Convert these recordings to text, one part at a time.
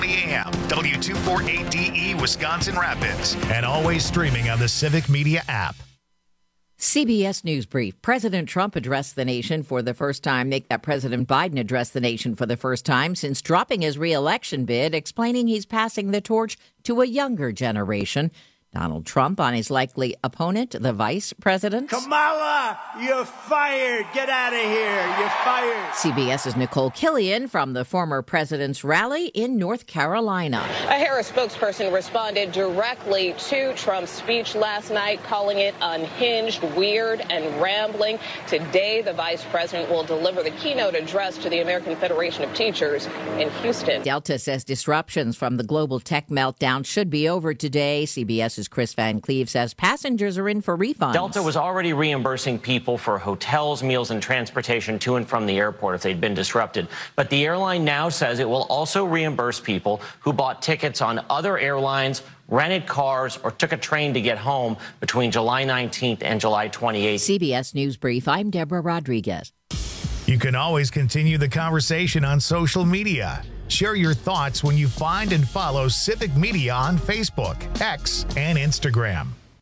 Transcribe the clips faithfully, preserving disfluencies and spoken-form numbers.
forty a.m. W two forty-eight D E Wisconsin Rapids. And always streaming on the Civic Media app. C B S News Brief. President Trump addressed the nation for the first time. Make that President Biden addressed the nation for the first time since dropping his re-election bid, explaining he's passing the torch to a younger generation. Donald Trump on his likely opponent, the vice president. Kamala, you're fired. Get out of here. You're fired. CBS's Nicole Killian from the former president's rally in North Carolina. A Harris spokesperson responded directly to Trump's speech last night, calling it unhinged, weird, and rambling. Today, the vice president will deliver the keynote address to the American Federation of Teachers in Houston. Delta says disruptions from the global tech meltdown should be over today. CBS's Chris Van Cleve says passengers are in for refunds. Delta was already reimbursing people for hotels, meals, and transportation to and from the airport if they'd been disrupted. But the airline now says it will also reimburse people who bought tickets on other airlines, rented cars, or took a train to get home between July nineteenth and July twenty-eighth. C B S News Brief, I'm Deborah Rodriguez. You can always continue the conversation on social media. Share your thoughts when you find and follow Civic Media on Facebook, X, and Instagram.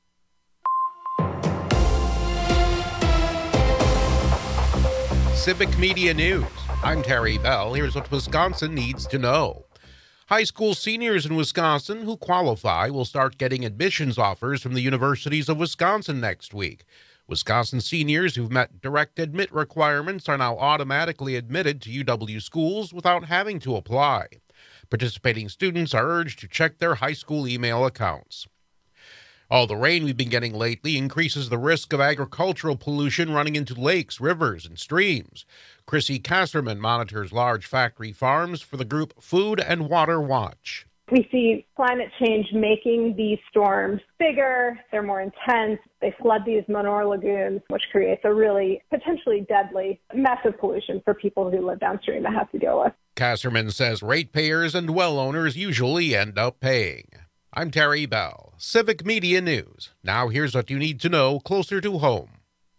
Civic Media News. I'm Terry Bell. Here's what Wisconsin needs to know. High school seniors in Wisconsin who qualify will start getting admissions offers from the universities of Wisconsin next week. Wisconsin seniors who've met direct admit requirements are now automatically admitted to U W schools without having to apply. Participating students are urged to check their high school email accounts. All the rain we've been getting lately increases the risk of agricultural pollution running into lakes, rivers, and streams. Chrissy Kasserman monitors large factory farms for the group Food and Water Watch. We see climate change making these storms bigger, they're more intense, they flood these manure lagoons, which creates a really potentially deadly, massive pollution for people who live downstream that have to deal with. Kasserman says ratepayers and well owners usually end up paying. I'm Terry Bell, Civic Media News. Now here's what you need to know closer to home.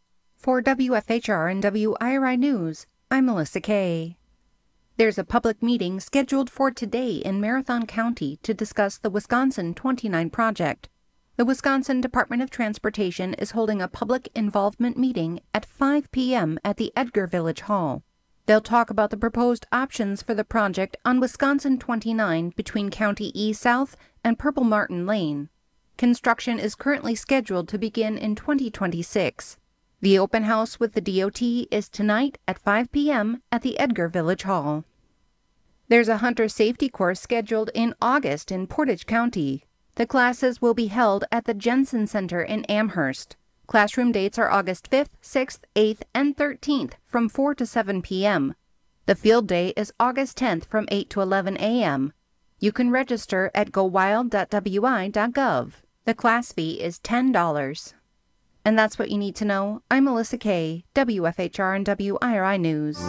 For W F H R and W I R I News, I'm Melissa Kay. There's a public meeting scheduled for today in Marathon County to discuss the Wisconsin twenty-nine project. The Wisconsin Department of Transportation is holding a public involvement meeting at five p.m. at the Edgar Village Hall. They'll talk about the proposed options for the project on Wisconsin twenty-nine between County E South and Purple Martin Lane. Construction is currently scheduled to begin in twenty twenty-six. The open house with the D O T is tonight at five p.m. at the Edgar Village Hall. There's a hunter safety course scheduled in August in Portage County. The classes will be held at the Jensen Center in Amherst. Classroom dates are August fifth, sixth, eighth, and thirteenth from four to seven p.m. The field day is August tenth from eight to eleven a.m. You can register at go wild dot w i dot gov. The class fee is ten dollars. And that's what you need to know. I'm Melissa Kay, W F H R and W I R I News.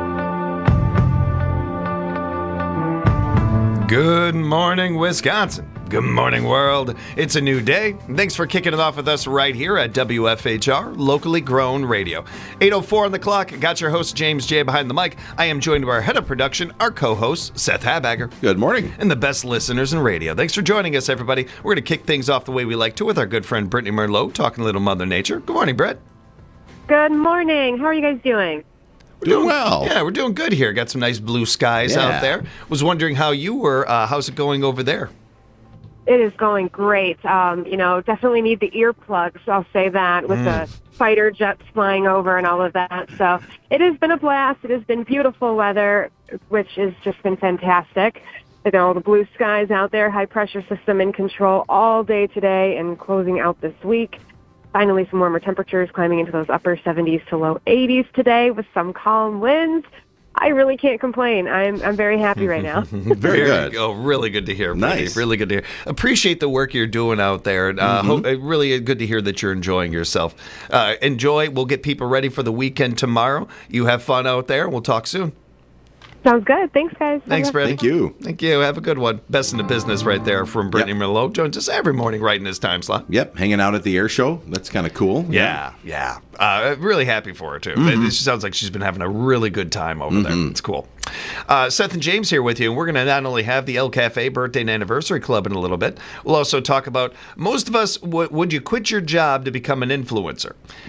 Good morning, Wisconsin. Good morning, world. It's a new day. Thanks for kicking it off with us right here at W F H R, locally grown radio. eight oh four on the clock. Got your host, James J. behind the mic. I am joined by our head of production, our co-host, Seth Habagger. Good morning. And the best listeners in radio. Thanks for joining us, everybody. We're going to kick things off the way we like to with our good friend, Brittany Merlot, talking a little Mother Nature. Good morning, Britt. Good morning. How are you guys doing? We're doing well. Yeah, we're doing good here. Got some nice blue skies Yeah. out there. Was wondering how you were. Uh, how's it going over there? It is going great. Um, you know, definitely need the earplugs, I'll say that, with Mm. the fighter jets flying over and all of that. So it has been a blast. It has been beautiful weather, which has just been fantastic. You know, the blue skies out there, high pressure system in control all day today and closing out this week. Finally, some warmer temperatures climbing into those upper seventies to low eighties today with some calm winds. I really can't complain. I'm I'm very happy right now. Very good. Oh, really good to hear. Brittany. Nice. Really good to hear. Appreciate the work you're doing out there. Uh, Mhm. hope, uh, really good to hear that you're enjoying yourself. Uh, enjoy. We'll get people ready for the weekend tomorrow. You have fun out there. We'll talk soon. Sounds good. Thanks, guys. Thanks, Brittany. Thank you. Thank you. Have a good one. Best in the business right there from Brittany Yep. Merlot. Joins us every morning right in his time slot. Yep, hanging out at the air show. That's kind of cool. Yeah, yeah. Uh, really happy for her, too. Mhm. It, it sounds like she's been having a really good time over there. It's cool. Uh, Seth and James here with you, and we're going to not only have the El Cafe Birthday and Anniversary Club in a little bit, we'll also talk about most of us, w- would you quit your job to become an influencer?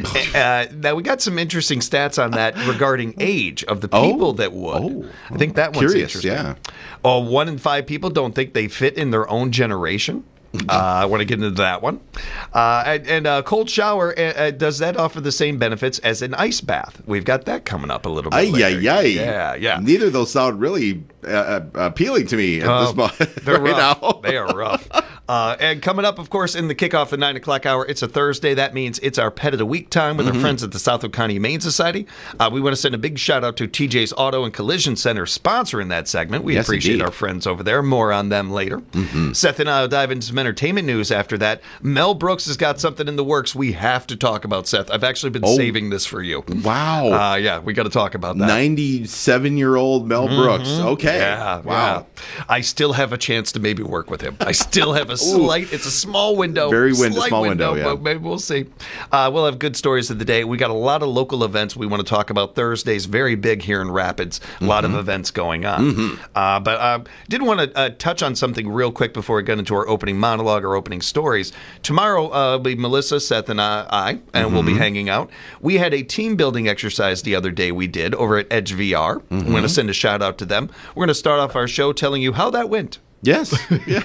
uh, now, we got some interesting stats on that regarding age of the people oh, that would. Oh, I think that one's curious, interesting. Yeah. Oh, one in five people don't think they fit in their own generation. Uh, I want to get into that one. Uh, and and a cold shower, uh, does that offer the same benefits as an ice bath? We've got that coming up a little bit Ay, later. ay, ay. Yeah, yeah. Neither of those sound really uh, appealing to me at Uh, this moment they're right rough. now. They are rough. Uh, and coming up, of course, in the kickoff the nine o'clock hour, it's a Thursday. That means it's our Pet of the Week time with Mm-hmm. our friends at the Southwood County Humane Society. Uh, we want to send a big shout out to T J's Auto and Collision Center sponsoring that segment. We Yes, appreciate indeed. our friends over there. More on them later. Mm-hmm. Seth and I will dive into some entertainment news after that. Mel Brooks has got something in the works we have to talk about, Seth. I've actually been Oh. saving this for you. Wow. Uh, yeah, we got to talk about that. ninety-seven-year-old Mel Brooks. Okay. Yeah, Wow. yeah. I still have a chance to maybe work with him. I still have a slight, it's a small window. Very win- slight small window, yeah. But maybe we'll see. Uh, we'll have good stories of the day. We got a lot of local events we want to talk about. Thursday's very big here in Rapids. A lot Mm-hmm. of events going on. Uh, but I uh, did want to uh, touch on something real quick before we get into our opening monologue or opening stories. Tomorrow uh, will be Melissa, Seth, and I, I and we'll be Mm-hmm. hanging out. We had a team building exercise the other day we did over at Edge V R. I'm going to send a shout out to them. We're going to start off our show telling you how that went. Yes. Yeah.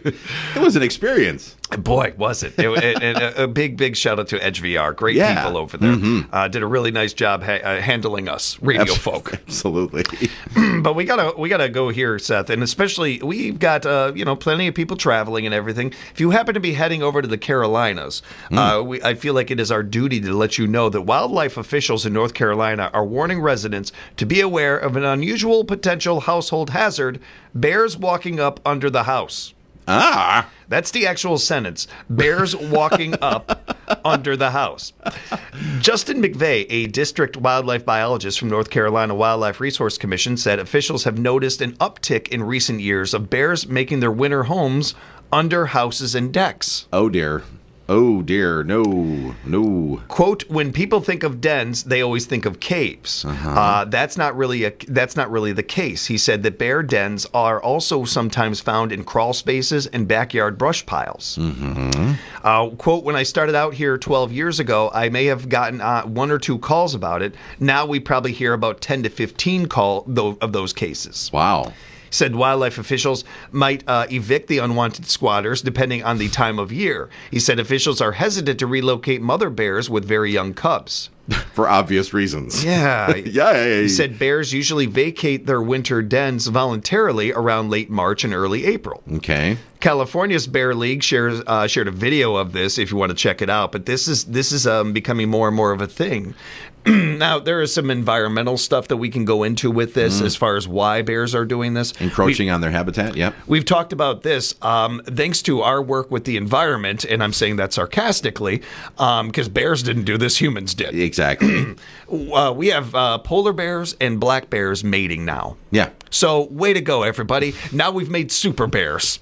It was an experience. Boy, was it. it, it, it a, a big, big shout out to Edge V R. Great Yeah. people over there. Mhm. Uh, did a really nice job ha- uh, handling us, radio Abs- folk. Absolutely. But we gotta we gotta go here, Seth, and especially we've got uh, you know plenty of people traveling and everything. If you happen to be heading over to the Carolinas, uh, we, I feel like it is our duty to let you know that wildlife officials in North Carolina are warning residents to be aware of an unusual potential household hazard: bears walking up under the house. Ah. That's the actual sentence. Bears walking up under the house. Justin McVeigh, a district wildlife biologist from North Carolina Wildlife Resource Commission, said officials have noticed an uptick in recent years of bears making their winter homes under houses and decks. Oh, dear. Oh, dear. No. No. Quote, when people think of dens, they always think of caves. Uh-huh. Uh, that's not really a, that's not really the case. He said that bear dens are also sometimes found in crawl spaces and backyard brush piles. Mm-hmm. Uh, quote, when I started out here twelve years ago, I may have gotten uh, one or two calls about it. Now we probably hear about ten to fifteen call th- of those cases. Wow. Said wildlife officials might uh, evict the unwanted squatters depending on the time of year. He said officials are hesitant to relocate mother bears with very young cubs. For obvious reasons. Yeah. Yay. He said bears usually vacate their winter dens voluntarily around late March and early April. Okay. California's Bear League shares uh, shared a video of this if you want to check it out. But this is this is um, becoming more and more of a thing. Now, there is some environmental stuff that we can go into with this Mm. as far as why bears are doing this. Encroaching We- on their habitat. Yep. We've talked about this um, thanks to our work with the environment, and I'm saying that sarcastically because bears didn't do this, humans did. Exactly. Uh, we have uh, polar bears and black bears mating now. Yeah. So, way to go, everybody. Now we've made super bears.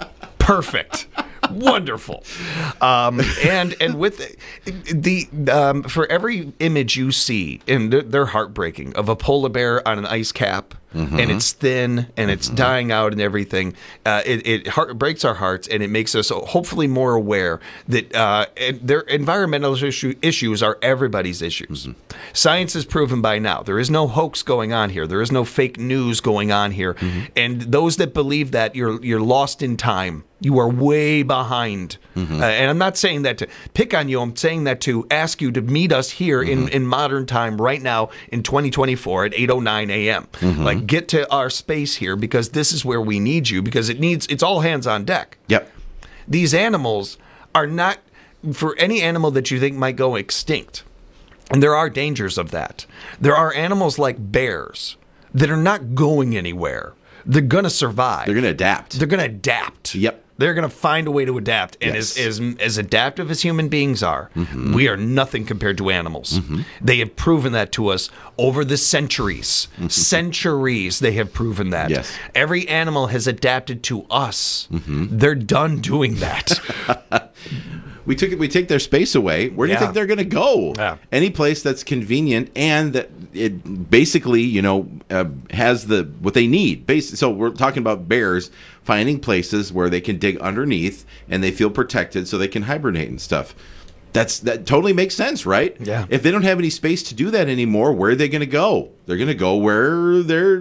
Perfect. Wonderful. Um, and and with the um, for every image you see, and they're, they're heartbreaking, of a polar bear on an ice cap, Mhm. and it's thin and it's dying out and everything, uh, it, it heart, breaks our hearts, and it makes us hopefully more aware that uh, their environmental issue, issues are everybody's issues. Science is proven by now. There is no hoax going on here. There is no fake news going on here. And those that believe that, you're you're lost in time. You are way behind. Uh, and I'm not saying that to pick on you. I'm saying that to ask you to meet us here in, in modern time right now in twenty twenty-four at eight oh nine a.m. Like, get to our space here because this is where we need you because it needs, it's all hands on deck. Yep. These animals are not, for any animal that you think might go extinct, and there are dangers of that. There are animals like bears that are not going anywhere. They're going to survive. They're going to adapt. They're going to adapt. Yep. They're going to find a way to adapt. And Yes. as, as as adaptive as human beings are, Mhm. we are nothing compared to animals. They have proven that to us over the centuries. Centuries they have proven that. Yes. Every animal has adapted to us. They're done doing that. we took we take their space away. Where do Yeah. you think they're going to go? Yeah. Any place that's convenient and that it basically, you know, uh, has the what they need. Bas- so we're talking about bears finding places where they can dig underneath and they feel protected, so they can hibernate and stuff. That's that totally makes sense, right? Yeah. If they don't have any space to do that anymore, where are they going to go? They're going to go where they're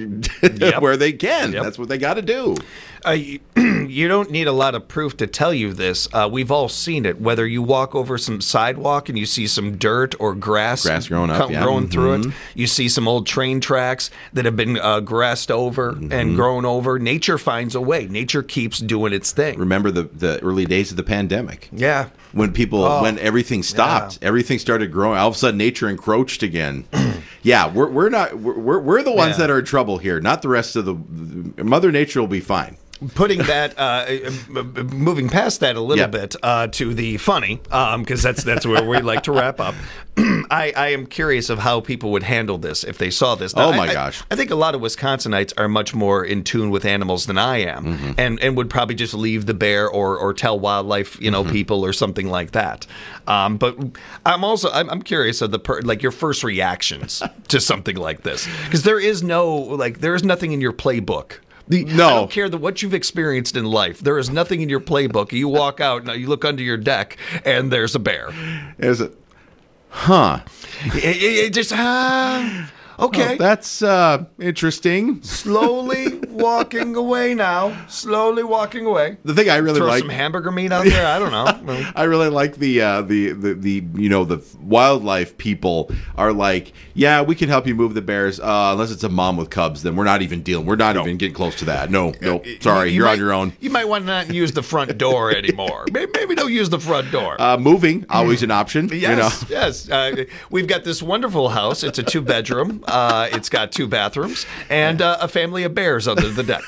Yep. where they can. Yep. That's what they got to do. Uh, you, you don't need a lot of proof to tell you this. Uh, we've all seen it. Whether you walk over some sidewalk and you see some dirt or grass, Grass growing up, come- yeah. growing through it. Mhm. You see some old train tracks that have been uh, grassed over Mm-hmm. and grown over. Nature finds a way. Nature keeps doing its thing. Remember the, the early days of the pandemic. Yeah. When people, Oh, when everything stopped, everything started growing. All of a sudden, nature encroached again. yeah, we're we're not we're we're the ones Yeah. that are in trouble here, not the rest of the, the Mother Nature will be fine. Putting that, uh, uh, moving past that a little Yep. bit uh, to the funny, because that's that's where we like to wrap up. I, I am curious of how people would handle this if they saw this. Oh, I- my I- gosh. I think a lot of Wisconsinites are much more in tune with animals than I am, Mm-hmm. and and would probably just leave the bear or or tell wildlife, you know, Mm-hmm. people or something like that. Um, but I'm also I'm, I'm curious of the per, like your first reactions to something like this, because there is no like there is nothing in your playbook. The, No. I don't care that what you've experienced in life. There is nothing in your playbook. You walk out, now you look under your deck, and there's a bear. Is it? Huh. It, it- it just ah, okay. Oh, that's uh, interesting. Slowly walking away now. Slowly walking away. The thing I really Throw like. some hamburger meat out there. I don't know. I really like the, uh, the the the you know the wildlife people are like, yeah, we can help you move the bears, uh, unless it's a mom with cubs. Then we're not even dealing. We're not even getting close to that. No, no, sorry, You you're might- on your own. You might want to not use the front door anymore. Maybe, maybe don't use the front door. Uh, moving always an option. Yes, You know. yes. Uh, we've got this wonderful house. It's a two bedroom. Uh, it's got two bathrooms and uh, a family of bears under the deck.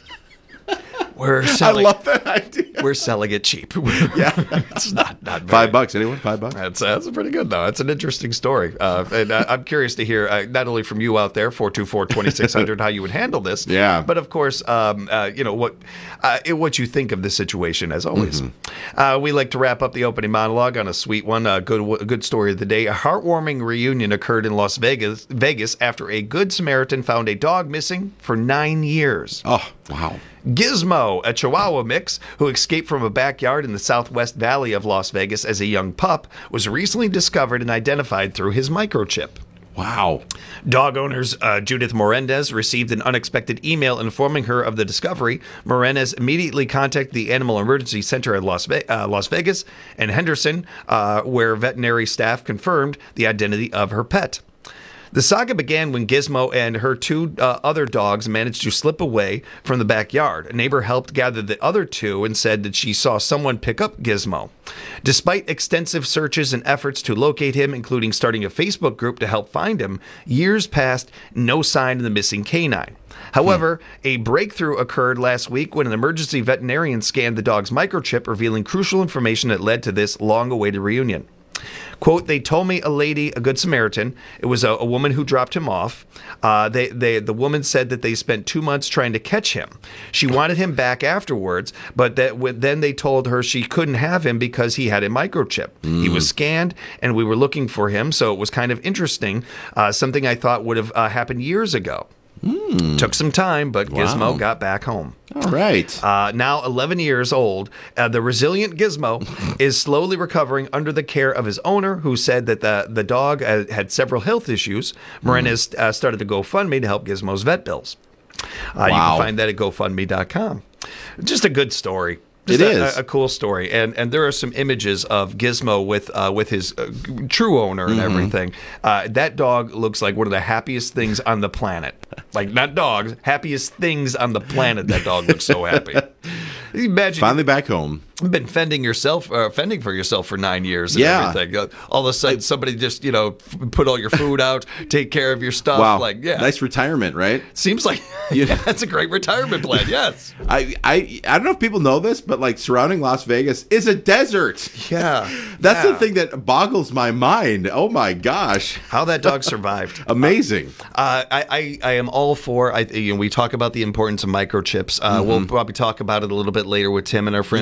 We're selling. I love that idea. We're selling it cheap. Yeah, it's not not very, five bucks. Anyone? Five bucks. That's that's pretty good though. It's an interesting story, uh, and uh, I'm curious to hear uh, not only from you out there, four two four, two six zero zero, how you would handle this. Yeah. But of course, um, uh, you know what uh, what you think of this situation. As always, Mm-hmm. uh, we like to wrap up the opening monologue on a sweet one. A good a good story of the day. A heartwarming reunion occurred in Las Vegas, Vegas after a good Samaritan found a dog missing for nine years. Oh, wow. Gizmo, a Chihuahua mix who escaped from a backyard in the southwest valley of Las Vegas as a young pup, was recently discovered and identified through his microchip. Wow. Dog owners uh, Judith Morendez received an unexpected email informing her of the discovery. Morendez immediately contacted the Animal Emergency Center at Las, Ve- uh, Las Vegas and Henderson, uh, where veterinary staff confirmed the identity of her pet. The saga began when Gizmo and her two uh, other dogs managed to slip away from the backyard. A neighbor helped gather the other two and said that she saw someone pick up Gizmo. Despite extensive searches and efforts to locate him, including starting a Facebook group to help find him, years passed, no sign of the missing canine. However, a breakthrough occurred last week when an emergency veterinarian scanned the dog's microchip, revealing crucial information that led to this long-awaited reunion. Quote, they told me a lady, a good Samaritan, it was a, a woman who dropped him off. Uh, they, they, the woman said that they spent two months trying to catch him. She wanted him back afterwards, but that w- then they told her she couldn't have him because he had a microchip. Mm. He was scanned, and we were looking for him, so it was kind of interesting, uh, something I thought would have uh, happened years ago. Mm. Took some time, but wow. Gizmo got back home. All right. Uh, now eleven years old, uh, the resilient Gizmo is slowly recovering under the care of his owner, who said that the, the dog uh, had several health issues. Morendez mm. uh, started a GoFundMe to help Gizmo's vet bills. Uh, wow. You can find that at GoFundMe dot com. Just a good story. Just it a, is a, a cool story, and and there are some images of Gizmo with uh, with his uh, true owner and mm-hmm. everything. Uh, that dog looks like one of the happiest things on the planet. Like not dogs, happiest things on the planet. That dog looks so happy. Imagine finally back home. Been fending yourself, uh, fending for yourself for nine years. And yeah. everything. Uh, all of a sudden, somebody just you know put all your food out, take care of your stuff. Wow. Like yeah, nice retirement, right? Seems like yeah, that's a great retirement plan. Yes. I, I I don't know if people know this, but like surrounding Las Vegas is a desert. Yeah. That's yeah. the thing that boggles my mind. Oh my gosh, how that dog survived! Amazing. Uh, I, I I am all for. I you know we talk about the importance of microchips. Uh, mm-hmm. We'll probably talk about it a little bit later with Tim and our friends mm-hmm. at the Humane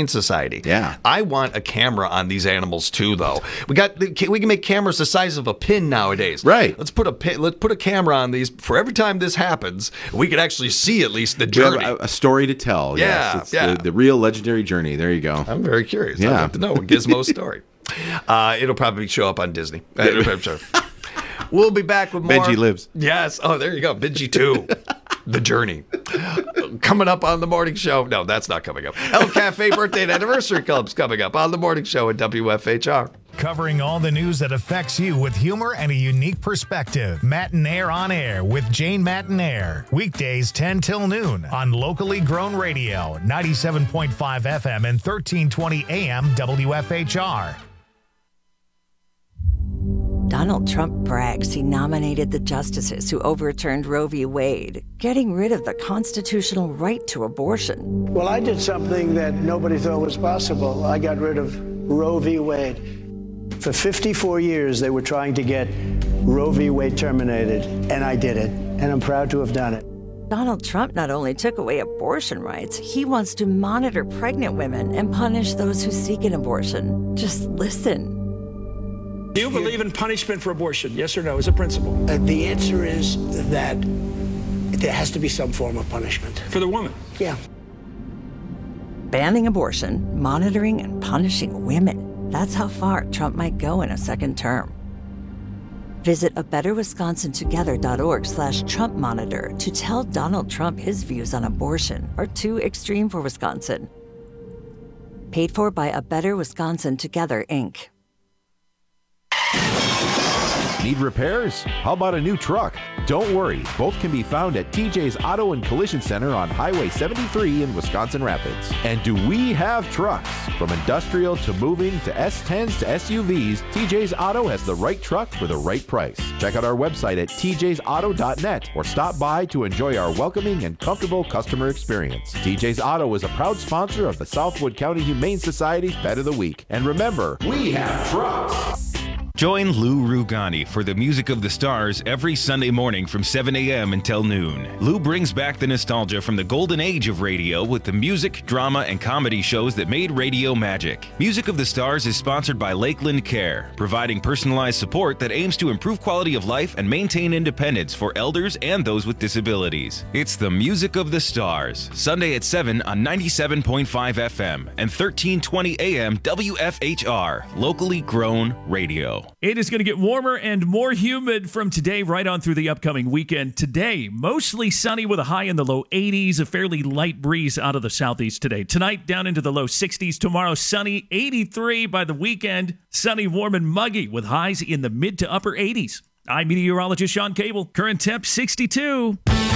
Humane Society. Yeah. I want a camera on these animals too, though. We got we can make cameras the size of a pin nowadays. Right. Let's put a pin, let's put a camera on these for every time this happens. We can actually see at least the journey. We have a, a story to tell. Yeah, yes. It's yeah. The, the real legendary journey. There you go. I'm very curious. Yeah. I'd like to know Gizmo's story. Uh, it'll probably show up on Disney. I'm sure. We'll be back with more. Benji Lives. Yes. Oh, there you go. Benji two. The Journey. Coming up on the morning show. No, that's not coming up. El Cafe Birthday and Anniversary Club's coming up on the morning show at W F H R. Covering all the news that affects you with humor and a unique perspective. Matinaire on Air with Jane Matinaire. Weekdays ten till noon on locally grown radio, ninety-seven point five F M and thirteen twenty A M W F H R. Donald Trump brags he nominated the justices who overturned Roe v. Wade, getting rid of the constitutional right to abortion. Well, I did something that nobody thought was possible. I got rid of Roe v. Wade. For fifty-four years, they were trying to get Roe v. Wade terminated, and I did it, and I'm proud to have done it. Donald Trump not only took away abortion rights, he wants to monitor pregnant women and punish those who seek an abortion. Just listen. Do you believe in punishment for abortion? Yes or no, as a principle? Uh, the answer is that there has to be some form of punishment. For the woman? Yeah. Banning abortion, monitoring and punishing women. That's how far Trump might go in a second term. Visit a better wisconsin together dot org slash Trump monitor to tell Donald Trump his views on abortion are too extreme for Wisconsin. Paid for by A Better Wisconsin Together, Incorporated. Need repairs? How about a new truck? Don't worry, both can be found at T J's Auto and Collision Center on Highway seventy-three in Wisconsin Rapids. And do we have trucks? From industrial to moving to S tens to S U Vs, T J's Auto has the right truck for the right price. Check out our website at T J's auto dot net or stop by to enjoy our welcoming and comfortable customer experience. T J's Auto is a proud sponsor of the Southwood County Humane Society's Pet of the Week. And remember, we have trucks! Join Lou Rugani for the Music of the Stars every Sunday morning from seven a.m. until noon. Lou brings back the nostalgia from the golden age of radio with the music, drama, and comedy shows that made radio magic. Music of the Stars is sponsored by Lakeland Care, providing personalized support that aims to improve quality of life and maintain independence for elders and those with disabilities. It's the Music of the Stars, Sunday at seven on ninety-seven point five F M and thirteen twenty A M W F H R, locally grown radio. It is going to get warmer and more humid from today right on through the upcoming weekend. Today, mostly sunny with a high in the low eighties, a fairly light breeze out of the southeast today. Tonight, down into the low sixties. Tomorrow, sunny, eighty-three. By the weekend, sunny, warm, and muggy with highs in the mid to upper eighties. I'm meteorologist Sean Cable. Current temp, sixty-two.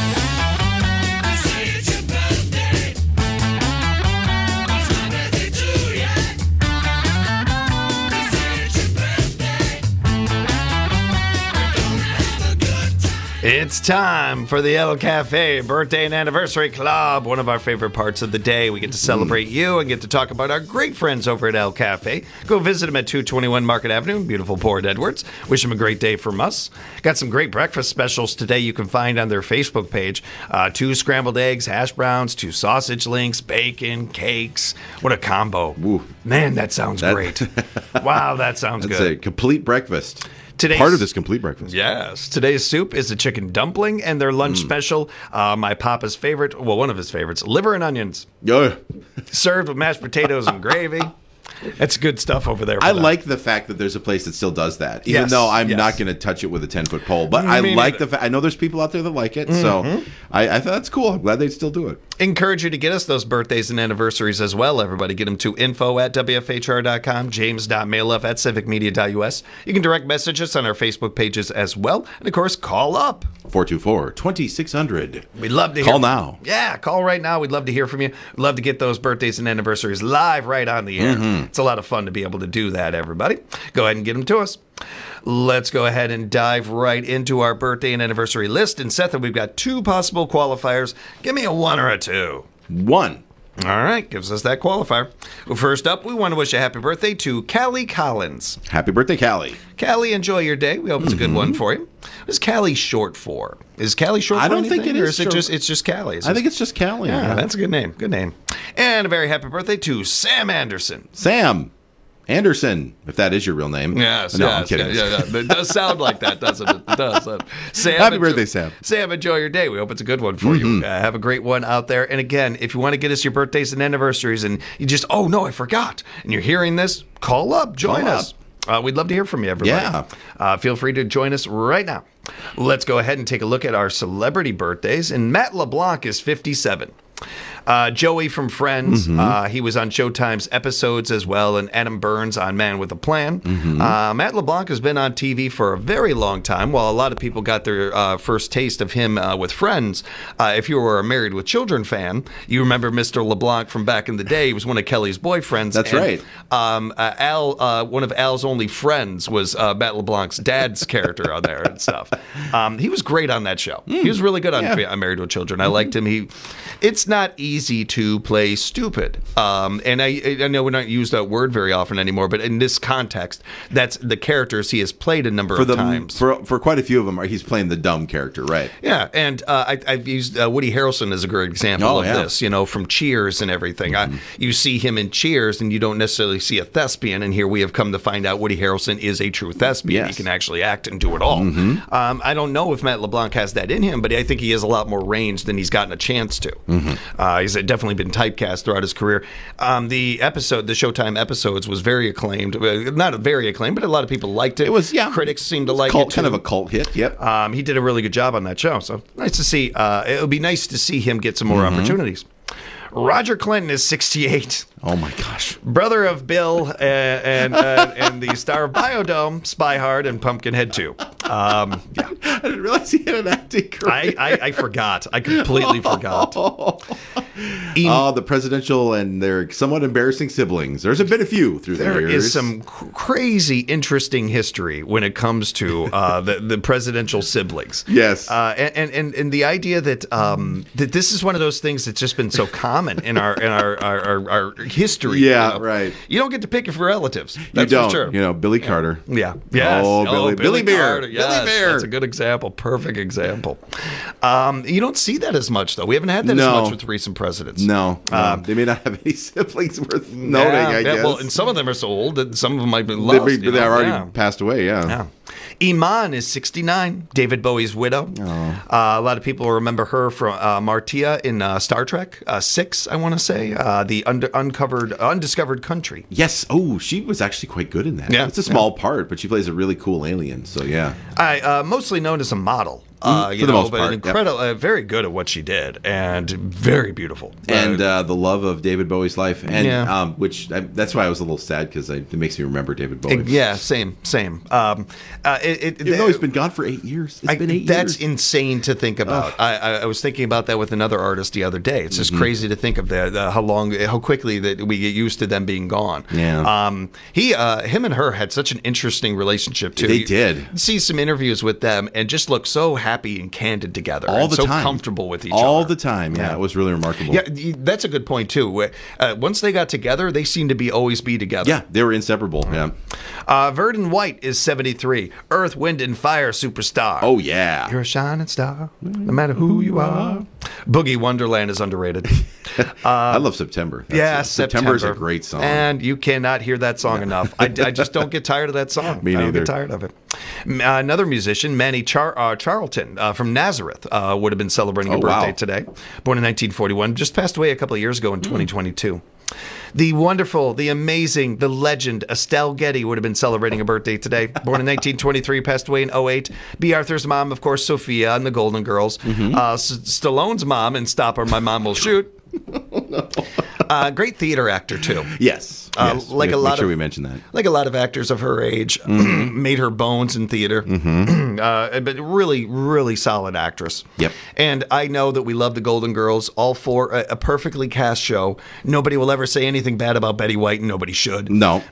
It's time for the El Cafe Birthday and Anniversary Club, one of our favorite parts of the day. We get to celebrate mm. you and get to talk about our great friends over at El Cafe. Go visit them at two twenty-one Market Avenue in beautiful Port Edwards. Wish them a great day from us. Got some great breakfast specials today you can find on their Facebook page. Uh, two scrambled eggs, hash browns, two sausage links, bacon, cakes. What a combo. Ooh. Man, that sounds that, great. Wow, that sounds That's good. That's a complete breakfast. Today's, part of this complete breakfast. Yes. Today's soup is a chicken dumpling, and their lunch mm. special, uh, my papa's favorite, well, one of his favorites, liver and onions. Yeah. Served with mashed potatoes and gravy. That's good stuff over there. I them. like the fact that there's a place that still does that, even yes, though I'm yes. not going to touch it with a ten-foot pole. But Me I like neither. the fact. I know there's people out there that like it, mm-hmm. so I, I thought that's cool. I'm glad they still do it. Encourage you to get us those birthdays and anniversaries as well, everybody. Get them to info at W F H R dot com, james.mailup at civic media dot U S. You can direct message us on our Facebook pages as well. And, of course, call up. four two four, two six zero zero. We'd love to hear Call from now. You. Yeah, call right now. We'd love to hear from you. We'd love to get those birthdays and anniversaries live right on the air. Mm-hmm. It's a lot of fun to be able to do that, everybody. Go ahead and get them to us. Let's go ahead and dive right into our birthday and anniversary list. And Seth, we've got two possible qualifiers. Give me a one or a two. One. All right, gives us that qualifier. Well, first up, we want to wish a happy birthday to Callie Collins. Happy birthday, Callie. Callie, enjoy your day. We hope it's a good mm-hmm. one for you. What is Callie short for? Is Callie short I for don't anything? think it or is. is it just, it's just Callie? I think it's just Callie. Yeah, yeah, that's a good name. Good name. And a very happy birthday to Sam Anderson. Sam Anderson, if that is your real name. Yes, no, yes, I'm kidding. Yeah, yeah, it does sound like that, doesn't it? It does. Uh, Sam, Happy enjoy, birthday, Sam. Sam, enjoy your day. We hope it's a good one for Mm-hmm. you. Uh, have a great one out there. And again, if you want to get us your birthdays and anniversaries and you just, oh, no, I forgot, and you're hearing this, call up, join Call us. Uh, we'd love to hear from you, everybody. Yeah. Uh, feel free to join us right now. Let's go ahead and take a look at our celebrity birthdays. And Matt LeBlanc is fifty-seven. Uh, Joey from Friends, Mm-hmm. uh, he was on Showtime's episodes as well, and Adam Burns on Man with a Plan. Mm-hmm. Uh, Matt LeBlanc has been on T V for a very long time. While a lot of people got their uh, first taste of him uh, with Friends, uh, if you were a Married with Children fan, you remember Mister LeBlanc from back in the day. He was one of Kelly's boyfriends. That's and, right. Um, uh, Al, uh, one of Al's only friends was uh, Matt LeBlanc's dad's character on there and stuff. Um, he was great on that show. Mm, he was really good on yeah. on Married with Children. I liked him. He, it's not easy to play stupid, um, and I, I know we don't use that word very often anymore. But in this context, that's the characters he has played a number For of the times. for for quite a few of them, he's playing the dumb character, right? Yeah, and uh, I, I've used uh, Woody Harrelson as a great example Oh, of yeah. this, you know, from Cheers and everything. Mm-hmm. I, you see him in Cheers, and you don't necessarily see a thespian, and here we have come to find out Woody Harrelson is a true thespian. Yes. He can actually act and do it all. Mm-hmm. Um, I don't know if Matt LeBlanc has that in him, but I think he has a lot more range than he's gotten a chance to. Mm-hmm. Uh, he's definitely been typecast throughout his career. Um, the episode, the Showtime episodes, was very acclaimed. Uh, Not very acclaimed, but a lot of people liked it. It was, yeah. Critics seemed to like Cult, it, kind too. of a cult hit. Yep. Um, he did a really good job on that show, so nice to see. Uh, it would be nice to see him get some more Mm-hmm. opportunities. Roger Clinton is sixty-eight. Oh my gosh. Brother of Bill uh, and uh, and the star of Biodome, Spy Hard, and Pumpkinhead two. Um, yeah. I didn't realize he had an acting career. I, I, I forgot. I completely forgot. Em- Oh, the presidential and their somewhat embarrassing siblings. There's a been a few through There the years. is some cr- crazy, interesting history when it comes to uh, the the presidential siblings. Yes. uh, and, and and the idea that um, that this is one of those things that's just been so common in our in our our, our, our history. Yeah, you know? right. You don't get to pick your relatives. You That's don't. for sure. You know, Billy Carter. Yeah. Yes. Oh, Billy- Billy Bear. Carter. Billy Yes, Bear. That's a good example. Perfect example. Um, you don't see that as much, though. We haven't had that No. as much with recent presidents. No, no. Um, they may not have any siblings worth noting. yeah, I yeah, guess. Well, and some of them are so old that some of them might be They- lost. they, you they know? are already Yeah. passed away. Yeah. Yeah. Iman is sixty-nine, David Bowie's widow. Oh. Uh, a lot of people remember her from uh, Martia in uh, Star Trek uh, six, I want to say, uh, the under, uncovered, undiscovered country. Yes. Oh, she was actually quite good in that. Yeah. It's a small part, but she plays a really cool alien. So yeah. I uh, mostly known as a model. Uh, Mm, you for the know, most but part, incredible, uh, very good at what she did, and very beautiful. And Uh, uh, the love of David Bowie's life, and Yeah. um, which I, that's why I was a little sad because it makes me remember David Bowie. yeah, same, same. Um, uh, it, it, Even though he's been gone for eight years. It's I- been eight that's years. insane to think about. I, I, I was thinking about that with another artist the other day. It's just Mhm. crazy to think of that, uh, how long, how quickly that we get used to them being gone. Yeah. Um, he, uh, him, and her had such an interesting relationship too. They You did. see some interviews with them and just look so happy and candid together, All and the so time. comfortable with each All other. the time. Yeah, it was really remarkable. Yeah, y- that's a good point too. Uh, once they got together, they seemed to be always be together. Yeah, they were inseparable. Yeah. Uh, Verdon White is seventy-three. Earth, Wind, and Fire superstar. Oh yeah. You're a shining star, no matter who you are. Boogie Wonderland is underrated. I love September. That's yeah, it. September is a September. great song. And you cannot hear that song enough. I, I just don't get tired of that song. Me I don't neither. get tired of it. M- uh, another musician, Manny Char- uh, Charlton uh, from Nazareth, uh, would have been celebrating a Oh, birthday wow. today. Born in nineteen forty-one, just passed away a couple of years ago in twenty twenty-two. The wonderful, the amazing, the legend Estelle Getty would have been celebrating a birthday today. Born in nineteen twenty-three, passed away in oh eight. B. Arthur's mom, of course, Sophia and the Golden Girls. Mm-hmm. Uh, S- Stallone's mom in Stop or My Mom Will Shoot. Uh, great theater actor too. Yes. Uh, yes. like Make- a lot make sure of we mention that. like a lot of actors of her age, made her bones in theater. Mm-hmm. uh, but really, really solid actress. Yep. And I know that we love the Golden Girls, all four, a, a perfectly cast show. Nobody will ever say anything bad about Betty White, and nobody should. No.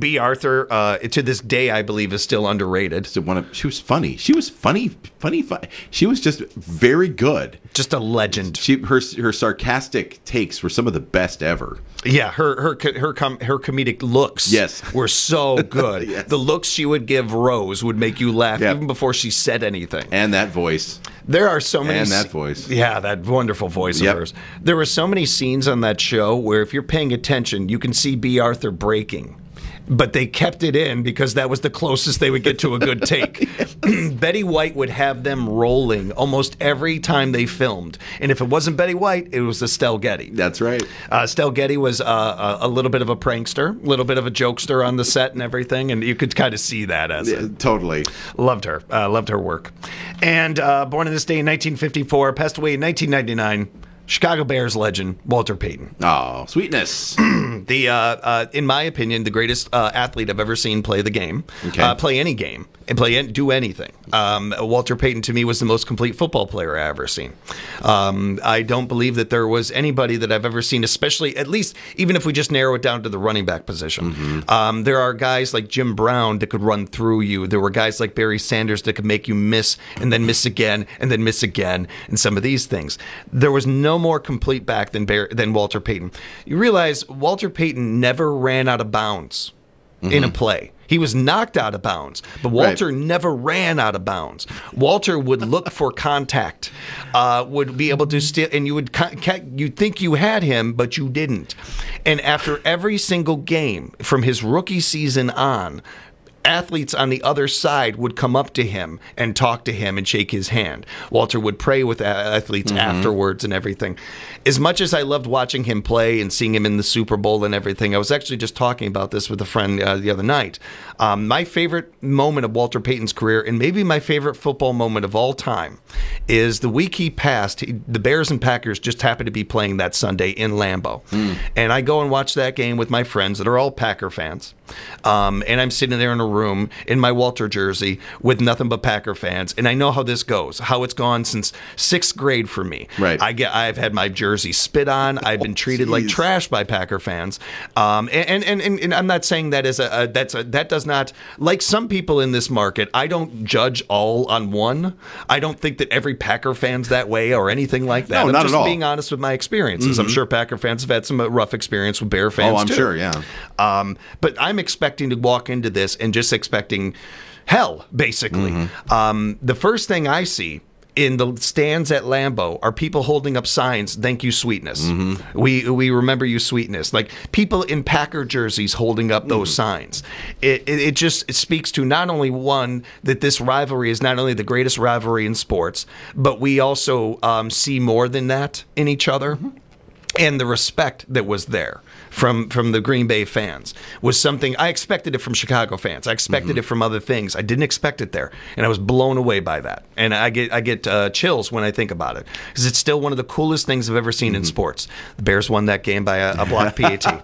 B. Arthur, uh, to this day, I believe, is still underrated. So one of, she was funny. She was funny, funny, funny. She was just very good. Just a legend. She her her sarcastic takes were some of the best ever. Yeah, her her her com- her comedic looks yes. were so good. Yes. The looks she would give Rose would make you laugh yep. even before she said anything. And that voice. There are so many And that voice. Yeah, that wonderful voice yep. of hers. There were so many scenes on that show where if you're paying attention, you can see B. Arthur breaking. But they kept it in because that was the closest they would get to a good take. Betty White would have them rolling almost every time they filmed. And if it wasn't Betty White, it was Estelle Getty. That's right. Uh, Estelle Getty was uh, a, a little bit of a prankster, a little bit of a jokester on the set and everything. And you could kind of see that as yeah, it. Totally. Loved her. Uh, loved her work. And uh, born in this day in nineteen fifty-four, passed away in nineteen ninety-nine. Chicago Bears legend, Walter Payton. Oh, sweetness. the, uh, uh, in my opinion, the greatest uh, athlete I've ever seen play the game, okay. uh, play any game, and play do anything. Um, Walter Payton, to me, was the most complete football player I've ever seen. Um, I don't believe that there was anybody that I've ever seen, especially, at least, even if we just narrow it down to the running back position. Mm-hmm. Um, there are guys like Jim Brown that could run through you. There were guys like Barry Sanders that could make you miss and then miss again and then miss again, and some of these things. There was no more complete back than Bear, than Walter Payton. You realize Walter Payton never ran out of bounds mm-hmm. in a play. He was knocked out of bounds, but Walter right. never ran out of bounds. Walter would look for contact, uh, would be able to steal, and you would you think you had him, but you didn't. And after every single game from his rookie season on, athletes on the other side would come up to him and talk to him and shake his hand. Walter would pray with athletes mm-hmm. afterwards and everything. As much as I loved watching him play and seeing him in the Super Bowl and everything, I was actually just talking about this with a friend uh, the other night. Um, my favorite moment of Walter Payton's career, and maybe my favorite football moment of all time, is the week he passed. He, the Bears and Packers just happened to be playing that Sunday in Lambeau. Mm. And I go and watch that game with my friends that are all Packer fans. Um, and I'm sitting there in a room in my Walter jersey with nothing but Packer fans, and I know how this goes, how it's gone since sixth grade for me. Right. I get, I've had my jersey spit on. I've been treated oh, like trash by Packer fans. Um, and, and, and, and I'm not saying that as a, a that's a, that does not, like some people in this market, I don't judge all on one. I don't think that every Packer fan's that way or anything like that. No, I'm not just at all. being honest with my experiences. Mm-hmm. I'm sure Packer fans have had some rough experience with Bear fans Oh, I'm too. sure, yeah. Um, but I'm expecting to walk into this and just expecting hell, basically. Mm-hmm. Um, the first thing I see in the stands at Lambeau are people holding up signs, "Thank you, sweetness." Mm-hmm. We we remember you, sweetness. Like people in Packer jerseys holding up those mm. signs. It, it it just it speaks to not only one that this rivalry is not only the greatest rivalry in sports, but we also um, see more than that in each other. Mm-hmm. And the respect that was there from from the Green Bay fans was something I expected it from Chicago fans. I expected mm-hmm. it from other things. I didn't expect it there, and I was blown away by that. And I get I get uh, chills when I think about it because it's still one of the coolest things I've ever seen mm-hmm. in sports. The Bears won that game by a, a blocked P A T.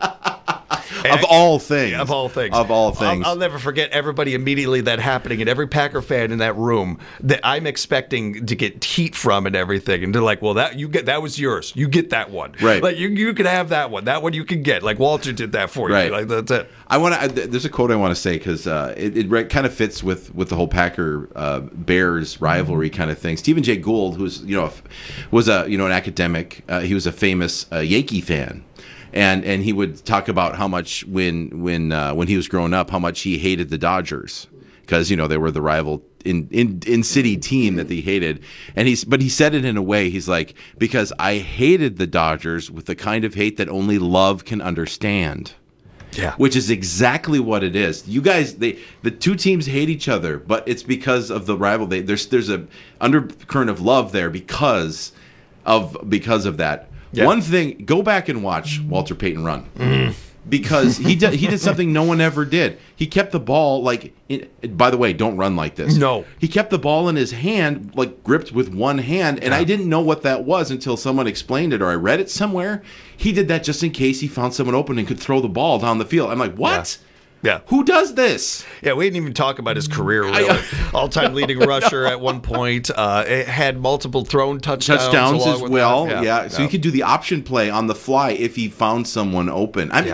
Of all things. Of all things. Of all things. I'll, I'll never forget everybody immediately that happening and every Packer fan in that room that I'm expecting to get heat from and everything. And they're like, well, that you get that was yours. You get that one. Right. Like you, you can have that one. That one you can get. Like Walter did that for you. Right. Like that's it. I want to. There's a quote I want to say because uh, it, it kind of fits with, with the whole Packer uh, Bears rivalry kind of thing. Stephen Jay Gould, who's you know was a you know an academic. Uh, he was a famous uh, Yankee fan. And and he would talk about how much when when uh, when he was growing up, how much he hated the Dodgers because you know they were the rival in, in in city team that he hated. And he's but he said it in a way he's like because I hated the Dodgers with the kind of hate that only love can understand. Yeah, which is exactly what it is. You guys, they the two teams hate each other, but it's because of the rivalry. There's there's a undercurrent of love there because of because of that. Yeah. One thing, go back and watch Walter Payton run mm. because he did he did something no one ever did. He kept the ball like. It, by the way, don't run like this. No, he kept the ball in his hand, like gripped with one hand, and yeah. I didn't know what that was until someone explained it or I read it somewhere. He did that just in case he found someone open and could throw the ball down the field. I'm like, what? Yeah. Yeah. Who does this? Yeah, we didn't even talk about his career, really. All-time leading rusher at one point. Uh, it had multiple thrown touchdowns. Touchdowns as well, yeah, yeah. So yeah. you could do the option play on the fly if he found someone open. I mean, yeah.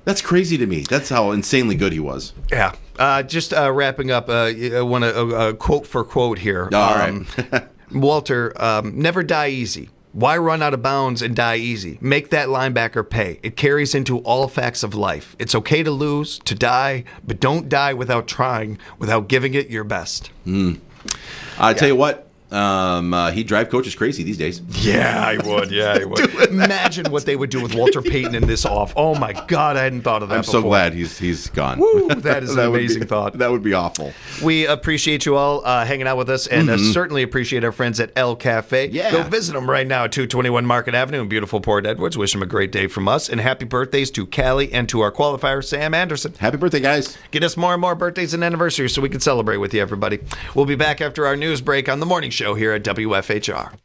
That's crazy to me. That's how insanely good he was. Yeah. Uh, just uh, wrapping up, uh, I want to uh, uh, quote for quote here. All um, right. Walter, um, never die easy. Why run out of bounds and die easy? Make that linebacker pay. It carries into all facts of life. It's okay to lose, to die, but don't die without trying, without giving it your best. Mm. I yeah. tell you what. Um, uh, he'd drive coaches crazy these days. Yeah, I would. Yeah, I would. Imagine what they would do with Walter Payton in this off. Oh my God, I hadn't thought of that. I'm before. so glad he's he's gone. Woo, that is that an amazing be, thought. That would be awful. We appreciate you all uh, hanging out with us, and mm-hmm. uh, certainly appreciate our friends at El Cafe. Yeah, go visit them right now at two twenty-one Market Avenue in beautiful Port Edwards. Wish them a great day from us, and happy birthdays to Callie and to our qualifier Sam Anderson. Happy birthday, guys! Get us more and more birthdays and anniversaries so we can celebrate with you, everybody. We'll be back after our news break on the morning show here at W F H R.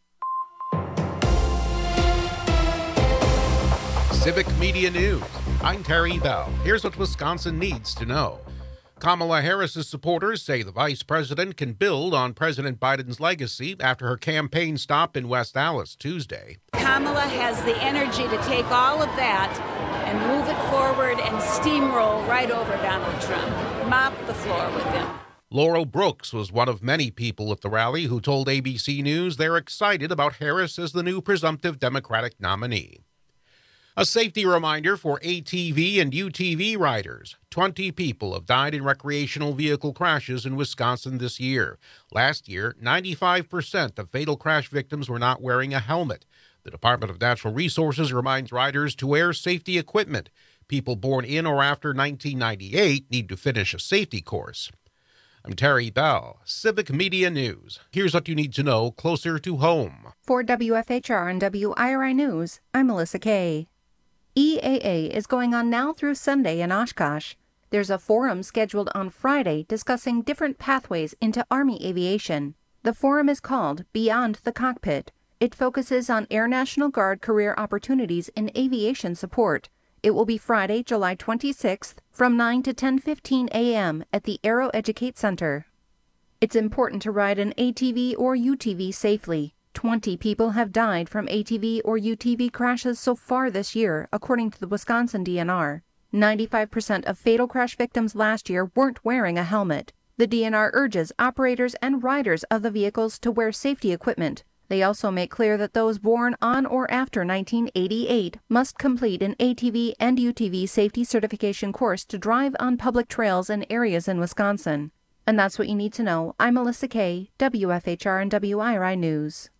Civic Media News. I'm Terry Bell. Here's what Wisconsin needs to know. Kamala Harris's supporters say the vice president can build on President Biden's legacy after her campaign stop in West Allis Tuesday. Kamala has the energy to take all of that and move it forward and steamroll right over Donald Trump, mop the floor with him. Laurel Brooks was one of many people at the rally who told A B C News they're excited about Harris as the new presumptive Democratic nominee. A safety reminder for A T V and U T V riders. twenty people have died in recreational vehicle crashes in Wisconsin this year. Last year, ninety-five percent of fatal crash victims were not wearing a helmet. The Department of Natural Resources reminds riders to wear safety equipment. People born in or after nineteen ninety-eight need to finish a safety course. I'm Terry Bell, Civic Media News. Here's what you need to know closer to home. For W F H R and W I R I News, I'm Melissa Kay. E A A is going on now through Sunday in Oshkosh. There's a forum scheduled on Friday discussing different pathways into Army aviation. The forum is called Beyond the Cockpit. It focuses on Air National Guard career opportunities in aviation support. It will be Friday, July twenty-sixth from nine to ten fifteen a.m. at the Aero Educate Center. It's important to ride an A T V or U T V safely. twenty people have died from A T V or U T V crashes so far this year, according to the Wisconsin D N R. ninety-five percent of fatal crash victims last year weren't wearing a helmet. The D N R urges operators and riders of the vehicles to wear safety equipment. They also make clear that those born on or after nineteen eighty-eight must complete an A T V and U T V safety certification course to drive on public trails and areas in Wisconsin. And that's what you need to know. I'm Melissa Kay, W F H R and W I R I News.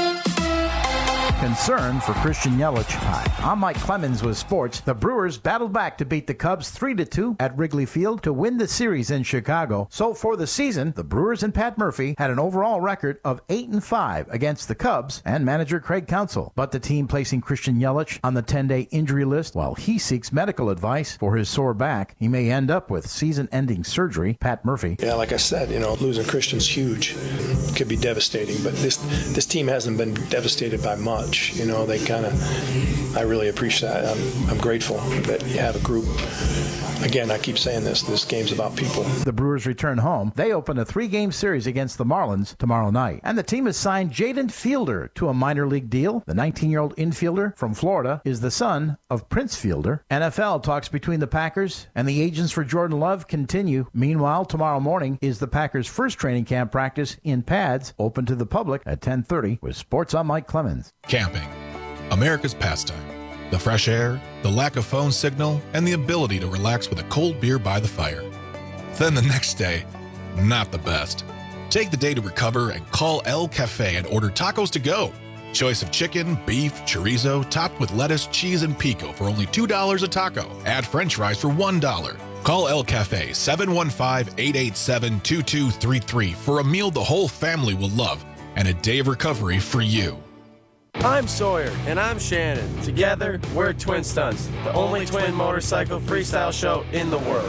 Concern for Christian Yelich. Hi, I'm Mike Clemens with sports. The Brewers battled back to beat the Cubs three to two at Wrigley Field to win the series in Chicago. So for the season, the Brewers and Pat Murphy had an overall record of eight and five against the Cubs and manager Craig Counsell. But the team placing Christian Yelich on the ten-day injury list while he seeks medical advice for his sore back. He may end up with season-ending surgery. Pat Murphy. Yeah, like I said, you know, losing Christian's huge. It could be devastating, but this this team hasn't been devastated by much. You know, they kind of, I really appreciate that. I'm, I'm grateful that you have a group. Again, I keep saying this, this game's about people. The Brewers return home. They open a three-game series against the Marlins tomorrow night. And the team has signed Jaden Fielder to a minor league deal. The nineteen-year-old infielder from Florida is the son of Prince Fielder. N F L talks between the Packers and the agents for Jordan Love continue. Meanwhile, tomorrow morning is the Packers' first training camp practice in pads, open to the public at ten thirty. With sports, I'm Mike Clemens. Camping, America's pastime. The fresh air, the lack of phone signal, and the ability to relax with a cold beer by the fire. Then the next day, not the best. Take the day to recover and call El Cafe and order tacos to go. Choice of chicken, beef, chorizo, topped with lettuce, cheese, and pico for only two dollars a taco. Add french fries for one dollar. Call El Cafe seven one five, eight eight seven, two two three three for a meal the whole family will love and a day of recovery for you. I'm Sawyer. And I'm Shannon. Together, we're Twin Stunts, the only twin motorcycle freestyle show in the world.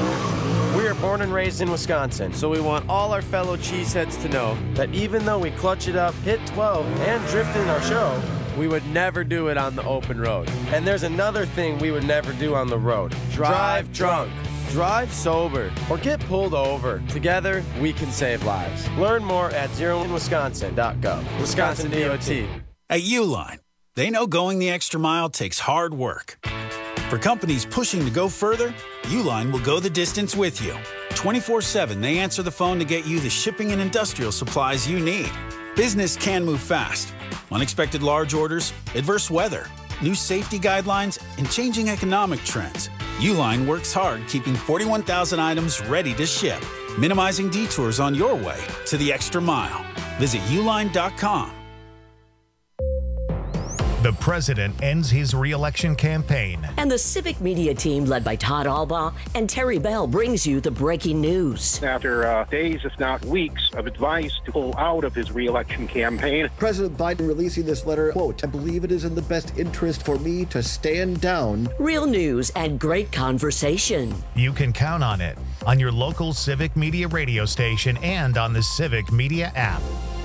We are born and raised in Wisconsin, so we want all our fellow cheeseheads to know that even though we clutch it up, hit twelve, and drift in our show, we would never do it on the open road. And there's another thing we would never do on the road. Drive drunk. Drive sober or get pulled over. Together, we can save lives. Learn more at zero in wisconsin dot gov. Wisconsin D O T. At Uline, they know going the extra mile takes hard work. For companies pushing to go further, Uline will go the distance with you. twenty-four seven, they answer the phone to get you the shipping and industrial supplies you need. Business can move fast. Unexpected large orders, adverse weather, new safety guidelines, and changing economic trends. Uline works hard keeping forty-one thousand items ready to ship, minimizing detours on your way to the extra mile. Visit uline dot com. The president ends his re-election campaign. And the Civic Media team, led by Todd Albaugh and Terry Bell, brings you the breaking news. After uh, days, if not weeks, of advice to pull out of his re-election campaign. President Biden releasing this letter, quote, I believe it is in the best interest for me to stand down. Real news and great conversation. You can count on it on your local Civic Media radio station and on the Civic Media app.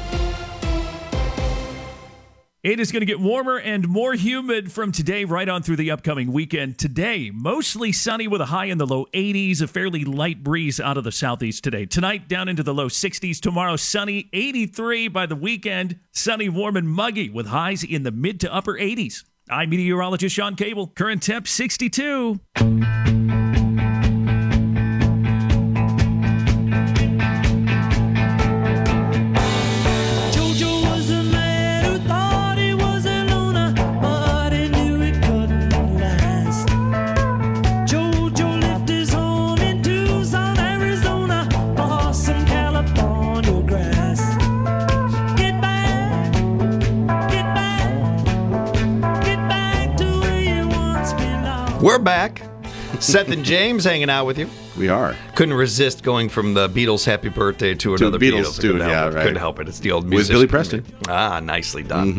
It is going to get warmer and more humid from today right on through the upcoming weekend. Today, mostly sunny with a high in the low eighties, a fairly light breeze out of the southeast today. Tonight, down into the low sixties. Tomorrow, sunny, eighty-three. By the weekend, sunny, warm, and muggy with highs in the mid to upper eighties. I'm meteorologist Sean Cable. Current temp, sixty-two. We're back. Seth and James hanging out with you. We are. Couldn't resist going from the Beatles' Happy Birthday to another to Beatles. Beatles. Too, couldn't yeah, help it. right. Couldn't help it. It's the old With music. Billy Preston. Ah, nicely done.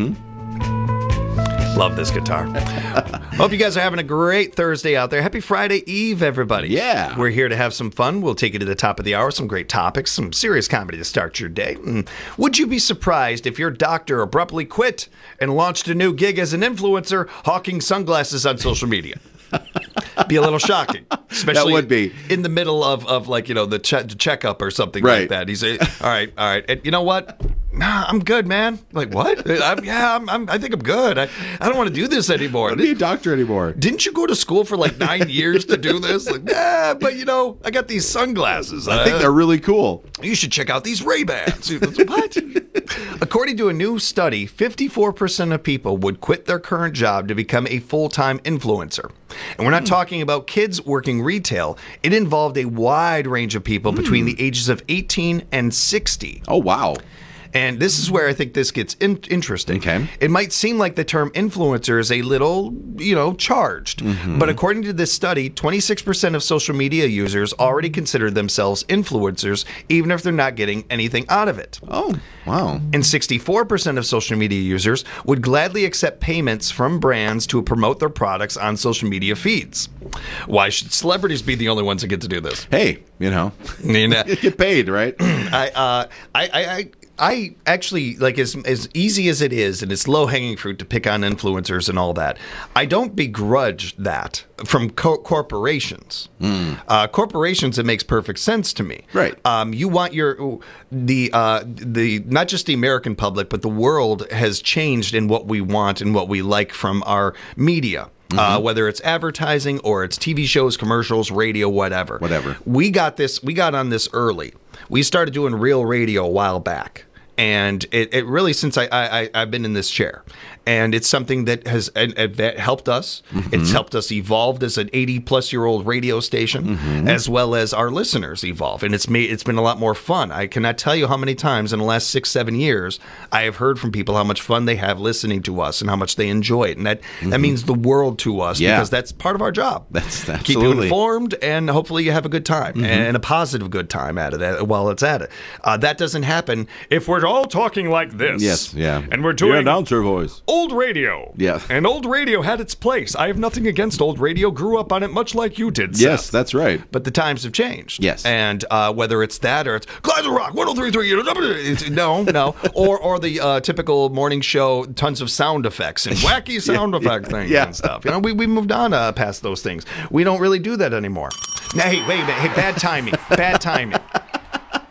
Mm-hmm. Love this guitar. Hope you guys are having a great Thursday out there. Happy Friday Eve, everybody. Yeah. We're here to have some fun. We'll take you to the top of the hour. Some great topics, some serious comedy to start your day. And would you be surprised if your doctor abruptly quit and launched a new gig as an influencer hawking sunglasses on social media? Be a little shocking, especially that would be. in the middle of, of like, you know, the che- checkup or something right. like that. He's a, all right, all right. And you know what? Nah, I'm good, man. Like, what? I'm, yeah, I'm, I'm, I think I'm good. I, I don't want to do this anymore. I don't need a doctor anymore. Didn't you go to school for like nine years to do this? Like, yeah, but you know, I got these sunglasses. I think they're really cool. You should check out these Ray-Bans. What? According to a new study, fifty-four percent of people would quit their current job to become a full-time influencer. And we're not mm. talking about kids working retail. It involved a wide range of people mm. between the ages of eighteen and sixty. Oh, wow. And this is where I think this gets in- interesting. Okay. It might seem like the term influencer is a little, you know, charged. Mm-hmm. But according to this study, twenty-six percent of social media users already consider themselves influencers, even if they're not getting anything out of it. Oh, wow. And sixty-four percent of social media users would gladly accept payments from brands to promote their products on social media feeds. Why should celebrities be the only ones that get to do this? Hey, you know, I mean, uh, you get paid, right? I, uh, I, I, I I actually, like, as as easy as it is, and it's low-hanging fruit to pick on influencers and all that, I don't begrudge that from co- corporations. Mm. Uh, corporations, it makes perfect sense to me. Right. Um, you want your, the, uh, the not just the American public, but the world has changed in what we want and what we like from our media. Mm-hmm. Uh, whether it's advertising or it's T V shows, commercials, radio, whatever. Whatever. We got this, we got on this early. We started doing real radio a while back. And it, it really, since I, I, I've been in this chair, and it's something that has and, and that helped us. Mm-hmm. It's helped us evolve as an eighty-plus-year-old radio station, mm-hmm. as well as our listeners evolve. And it's made it's been a lot more fun. I cannot tell you how many times in the last six, seven years I have heard from people how much fun they have listening to us and how much they enjoy it. And that, mm-hmm. that means the world to us yeah. because that's part of our job. That's absolutely. Keep you informed, and hopefully you have a good time, mm-hmm. and a positive good time out of that while it's at it. Uh, that doesn't happen if we're all talking like this. Yes, yeah. And we're doing your announcer voice. Old radio. Yeah. And old radio had its place. I have nothing against old radio. Grew up on it much like you did, Seth. Yes, that's right. But the times have changed. Yes. And uh, whether it's that or it's Glasgow Rock one oh three point three, no, no. Or or the uh, typical morning show, tons of sound effects and wacky sound yeah, effect things yeah. and stuff. You know, we, we moved on uh, past those things. We don't really do that anymore. Now, hey, wait a minute. Hey, bad timing. Bad timing.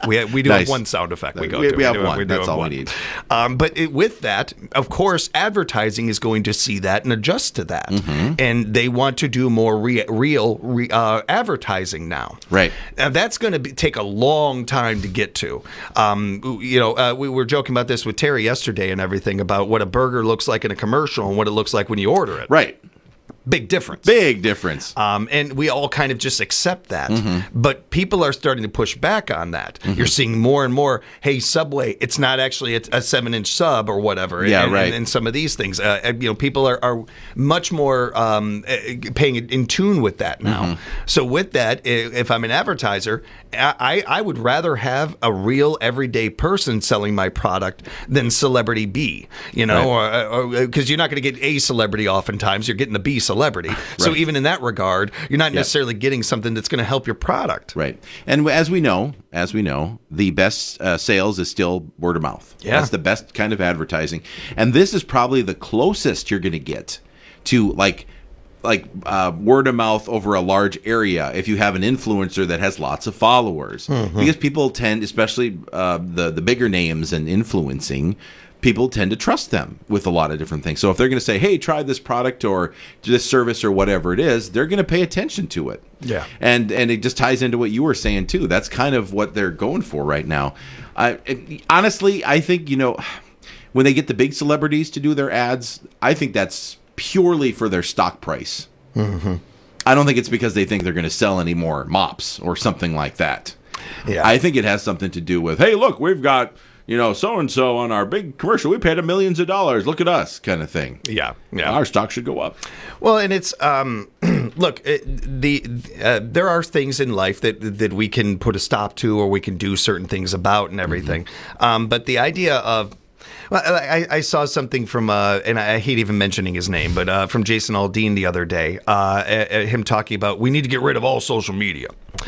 we we do Nice. have one sound effect we go we, to. We have do, one. We do That's have all one. we need. Um, but it, with that, of course, advertising is going to see that and adjust to that, Mm-hmm. and they want to do more re- real re- uh, advertising now. Right. Now, that's going to take a long time to get to. Um, you know, uh, we were joking about this with Terry yesterday and everything about what a burger looks like in a commercial and what it looks like when you order it. Right. Big difference. Big difference. Um, and we all kind of just accept that. Mm-hmm. But people are starting to push back on that. Mhm. You're seeing more and more, hey, Subway, it's not actually a, a seven-inch sub or whatever. Yeah, and, right. And, and some of these things. Uh, you know, people are, are much more um, uh, paying in tune with that now. Mhm. So with that, i- if I'm an advertiser, I, I would rather have a real everyday person selling my product than celebrity B, you know, Right. or because you're not going to get a celebrity oftentimes. You're getting the B celebrity. So Right. even in that regard, you're not Yep. necessarily getting something that's going to help your product. Right. And as we know, as we know, the best uh, sales is still word of mouth. Yeah. That's the best kind of advertising. And this is probably the closest you're going to get to like like uh, word of mouth over a large area if you have an influencer that has lots of followers. Mhm. Because people tend, especially uh, the, the bigger names and influencing, people tend to trust them with a lot of different things. So if they're going to say, hey, try this product or this service or whatever it is, they're going to pay attention to it. Yeah. And and it just ties into what you were saying too. That's kind of what they're going for right now. I it, honestly, I think, you know, when they get the big celebrities to do their ads, I think that's purely for their stock price. Mm-hmm. I don't think it's because they think they're going to sell any more mops or something like that. Yeah. I think it has something to do with, hey, look, we've got, you know, so-and-so on our big commercial. We paid them millions of dollars. Look at us, kind of thing. Yeah, yeah. Our stock should go up. Well, and it's um, look, it, the uh, there are things in life that that we can put a stop to, or we can do certain things about, and everything. Mm-hmm. Um, but the idea of well, I, I saw something from, uh, and I hate even mentioning his name, but uh, from Jason Aldean the other day, uh, uh, him talking about we need to get rid of all social media.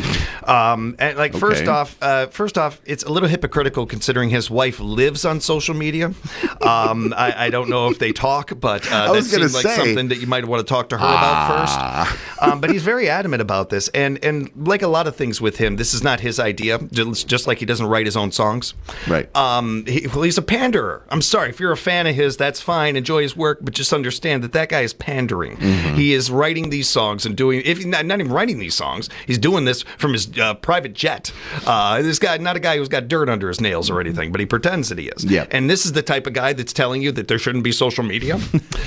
Um, and like, first Okay. off, uh, first off, it's a little hypocritical considering his wife lives on social media. Um, I, I don't know if they talk, but uh, I that was gonna seems like say. something that you might want to talk to her Ah. about first. Um, but he's very adamant about this, and and like a lot of things with him, this is not his idea. Just, just like he doesn't write his own songs. Right. Um, he, well, he's a panderer. I'm sorry if you're a fan of his, that's fine. Enjoy his work, but just understand that that guy is pandering. Mhm. He is writing these songs and doing. If he's not, not even writing these songs, he's doing this from his uh, private jet. Uh, this guy, not a guy who's got dirt under his nails or anything, but he pretends that he is. Yeah. And this is the type of guy that's telling you that there shouldn't be social media.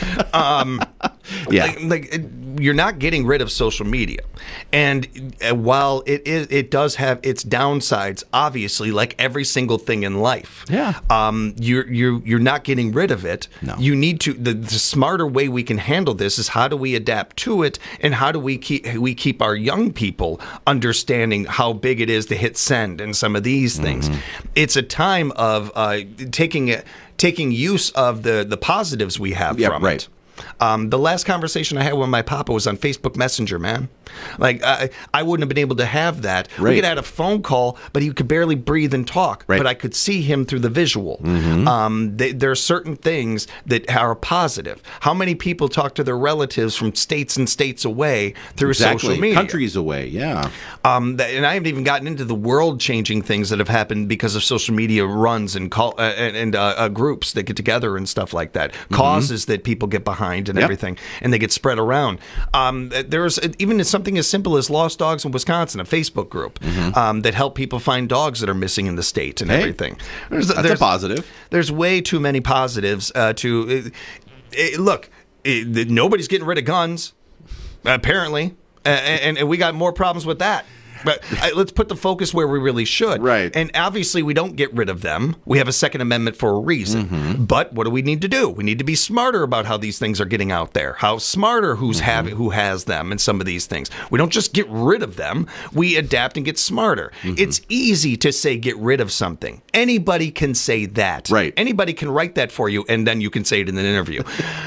um, Yeah. Like, like it- you're not getting rid of social media, and uh, while it is, it does have its downsides. Obviously, like every single thing in life. Yeah. Um, you're you're you're not getting rid of it. No. You need to. The, the smarter way we can handle this is how do we adapt to it, and how do we keep we keep our young people understanding how big it is to hit send and some of these things. Mm-hmm. It's a time of uh, taking it, taking use of the the positives we have Yeah, from right. it. Um, the last conversation I had with my papa was on Facebook Messenger, man. Like, I, I wouldn't have been able to have that. We Right. could have had a phone call, but he could barely breathe and talk. Right. But I could see him through the visual. Mhm. Um, they, there are certain things that are positive. How many people talk to their relatives from states and states away through Exactly. social media? Countries away, yeah. Um, that, and I haven't even gotten into the world-changing things that have happened because of social media runs and call uh, and, and uh, uh, groups that get together and stuff like that, causes that people get behind and Yep. everything, and they get spread around. Um, there's even something as simple as Lost Dogs in Wisconsin, a Facebook group um, that help people find dogs that are missing in the state and Hey, everything. There's, that's a there's- positive. There's way too many positives uh, to uh, uh, look. Uh, nobody's getting rid of guns, apparently, uh, and, and we got more problems with that. But uh, let's put the focus where we really should. Right. And obviously, we don't get rid of them. We have a Second Amendment for a reason. Mm-hmm. But what do we need to do? We need to be smarter about how these things are getting out there. How smarter who's Mm-hmm. have who has them and some of these things. We don't just get rid of them. We adapt and get smarter. Mm-hmm. It's easy to say get rid of something. Anybody can say that. Right. Anybody can write that for you, and then you can say it in an interview.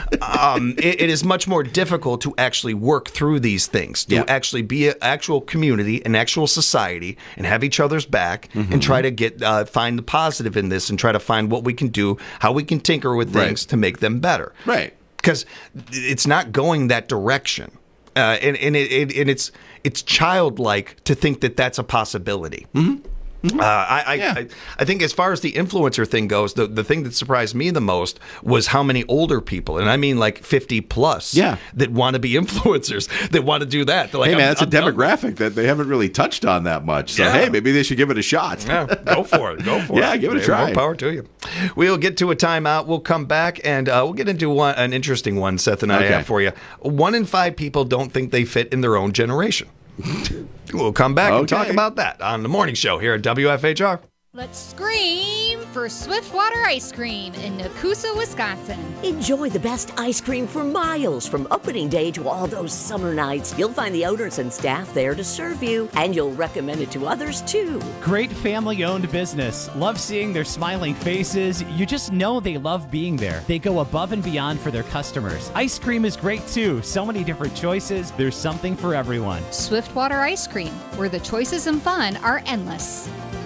um, it, it is much more difficult to actually work through these things, to Yeah. actually be an actual community, an actual society, and have each other's back, and try to get uh, find the positive in this, and try to find what we can do, how we can tinker with Right. things to make them better. Right. Because it's not going that direction, uh, and and, it, it, and it's it's childlike to think that that's a possibility. Uh, I, I, yeah. I I think as far as the influencer thing goes, the, the thing that surprised me the most was how many older people, and I mean like fifty plus, yeah. that want to be influencers, that want to do that. They're like, hey, man, I'm, that's I'm a demographic that they haven't really touched on that much. So, yeah. hey, maybe they should give it a shot. Yeah, go for it. Go for yeah, it. Yeah, give it a Hey, try. More power to you. We'll get to a timeout. We'll come back, and uh, we'll get into one, an interesting one Seth and I okay. have for you. One in five people don't think they fit in their own generation. We'll come back okay. and talk about that on the morning show here at W F H R. Let's scream for Swiftwater Ice Cream in Nakusa, Wisconsin. Enjoy the best ice cream for miles from opening day to all those summer nights. You'll find the owners and staff there to serve you, and you'll recommend it to others too. Great family-owned business. Love seeing their smiling faces. You just know they love being there. They go above and beyond for their customers. Ice cream is great too. So many different choices. There's something for everyone. Swiftwater Ice Cream, where the choices and fun are endless.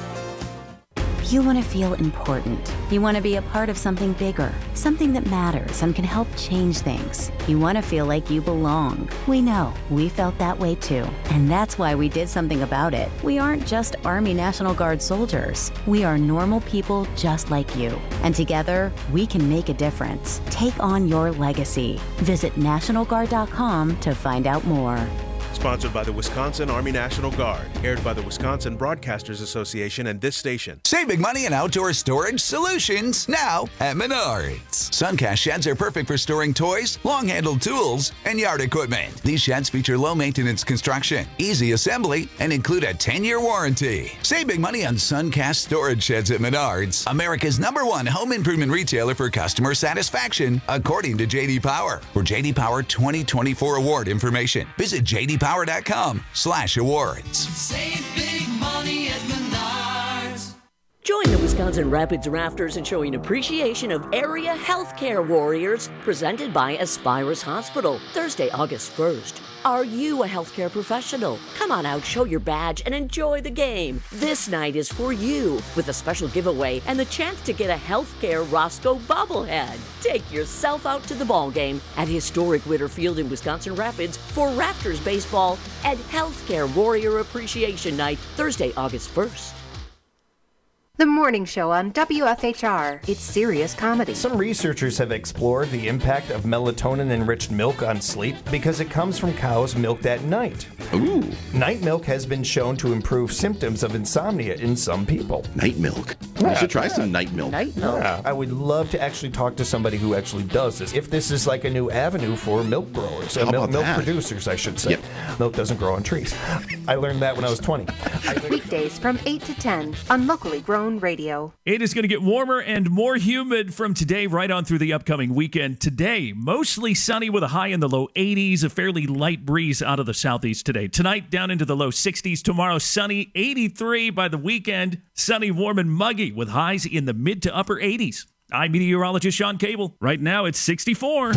You want to feel important. You want to be a part of something bigger, something that matters and can help change things. You want to feel like you belong. We know. We felt that way too. And that's why we did something about it. We aren't just Army National Guard soldiers. We are normal people just like you. And together, we can make a difference. Take on your legacy. Visit National Guard dot com to find out more. Sponsored by the Wisconsin Army National Guard. Aired by the Wisconsin Broadcasters Association and this station. Save big money on outdoor storage solutions now at Menards. Suncast sheds are perfect for storing toys, long-handled tools, and yard equipment. These sheds feature low-maintenance construction, easy assembly, and include a ten-year warranty. Save big money on Suncast storage sheds at Menards, America's number one home improvement retailer for customer satisfaction, according to J D Power. For J D Power twenty twenty-four award information, visit J D Power dot com slash awards. Save big money at Menards. Join the Wisconsin Rapids Rafters in showing appreciation of area healthcare warriors, presented by Aspirus Hospital, Thursday, August first. Are you a healthcare professional? Come on out, show your badge, and enjoy the game. This night is for you, with a special giveaway and the chance to get a healthcare Roscoe bobblehead. Take yourself out to the ball game at historic Witter Field in Wisconsin Rapids for Raptors baseball at Healthcare Warrior Appreciation Night, Thursday, August first. The morning show on W F H R. It's serious comedy. Some researchers have explored the impact of melatonin-enriched milk on sleep because it comes from cows milked at night. Ooh. Night milk has been shown to improve symptoms of insomnia in some people. Night milk. Yeah, I should try yeah. some night milk. Night milk. Yeah, I would love to actually talk to somebody who actually does this. If this is like a new avenue for milk growers, uh, How milk, about milk that? producers, I should say. Yep. Milk doesn't grow on trees. I learned that when I was twenty. Weekdays from eight to ten on Locally Grown Radio. It is going to get warmer and more humid from today right on through the upcoming weekend. Today, mostly sunny with a high in the low eighties, a fairly light breeze out of the southeast today. Tonight, down into the low sixties. Tomorrow, sunny, eighty-three. By the weekend, sunny, warm, and muggy with highs in the mid to upper eighties. I'm meteorologist Sean Cable. Right now, it's sixty-four.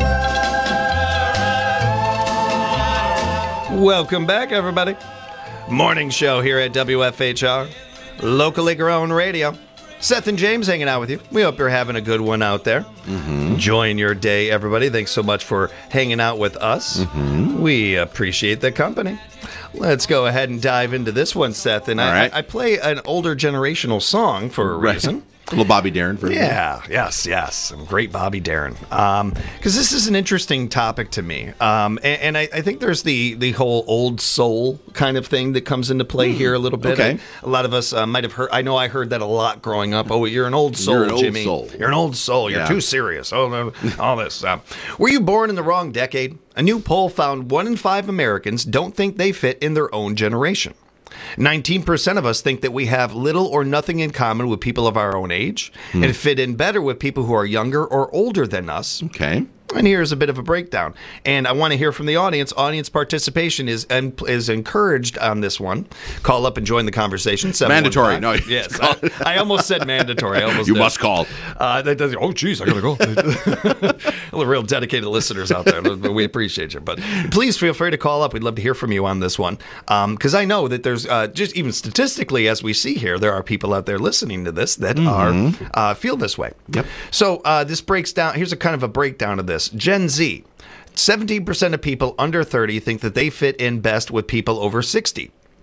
Welcome back, everybody. Morning show here at W F H R, Locally Grown Radio. Seth and James hanging out with you. We hope you're having a good one out there. Mm-hmm. Enjoying your day, everybody. Thanks so much for hanging out with us. Mm-hmm. We appreciate the company. Let's go ahead and dive into this one, Seth. And All I, right. I, I play an older generational song for a Right. reason. A little Bobby Darin for Yeah, yes, yes. Some great Bobby Darin. Um, because this is an interesting topic to me. Um, and, and I, I think there's the the whole old soul kind of thing that comes into play here a little bit. Okay. I, a lot of us uh, might have heard, I know I heard that a lot growing up. Oh, you're an old soul, You're an old Jimmy. soul. You're an old soul. You're Yeah. too serious. Oh, no, all this. Uh, were you born in the wrong decade? A new poll found one in five Americans don't think they fit in their own generation. nineteen percent of us think that we have little or nothing in common with people of our own age Hmm. and fit in better with people who are younger or older than us. Okay. And here's a bit of a breakdown. And I want to hear from the audience. Audience participation is is encouraged on this one. Call up and join the conversation. Mandatory. No, yes. I, I almost said mandatory. I almost You did. must call. Uh, that does, oh, geez, I got to go. Well, real dedicated listeners out there. We appreciate you. But please feel free to call up. We'd love to hear from you on this one. Because um, I know that there's, uh, just even statistically, as we see here, there are people out there listening to this that Mm-hmm. are uh, feel this way. Yep. So uh, this breaks down. Here's a kind of a breakdown of this. Gen Z. seventeen percent of people under thirty think that they fit in best with people over sixty.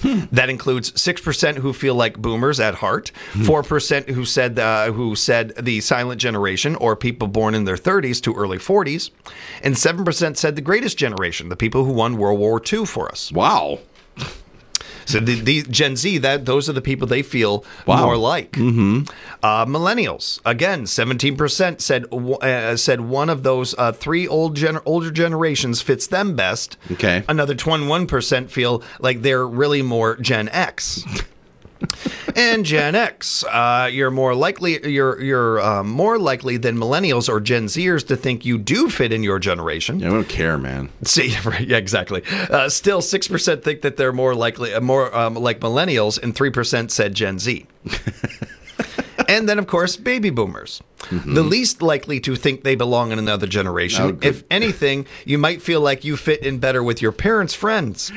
That includes six percent who feel like boomers at heart, four percent who said uh, who said the silent generation or people born in their thirties to early forties, and seven percent said the greatest generation, the people who won World War Two for us. Wow. So the, the Gen Z, that those are the people they feel Wow. more like. Mm-hmm. Uh, millennials, again, seventeen percent said uh, said one of those uh, three old gen- older generations fits them best. Okay. Another twenty-one percent feel like they're really more Gen X. And Gen X, uh, you're more likely you're you're uh, more likely than millennials or Gen Zers to think you do fit in your generation. Yeah, I don't care, man. See, right, yeah, exactly. Uh, still, six percent think that they're more likely, uh, more um, like millennials, and three percent said Gen Z. And then, of course, baby boomers. Mm-hmm. The least likely to think they belong in another generation. Oh, if anything, you might feel like you fit in better with your parents' friends.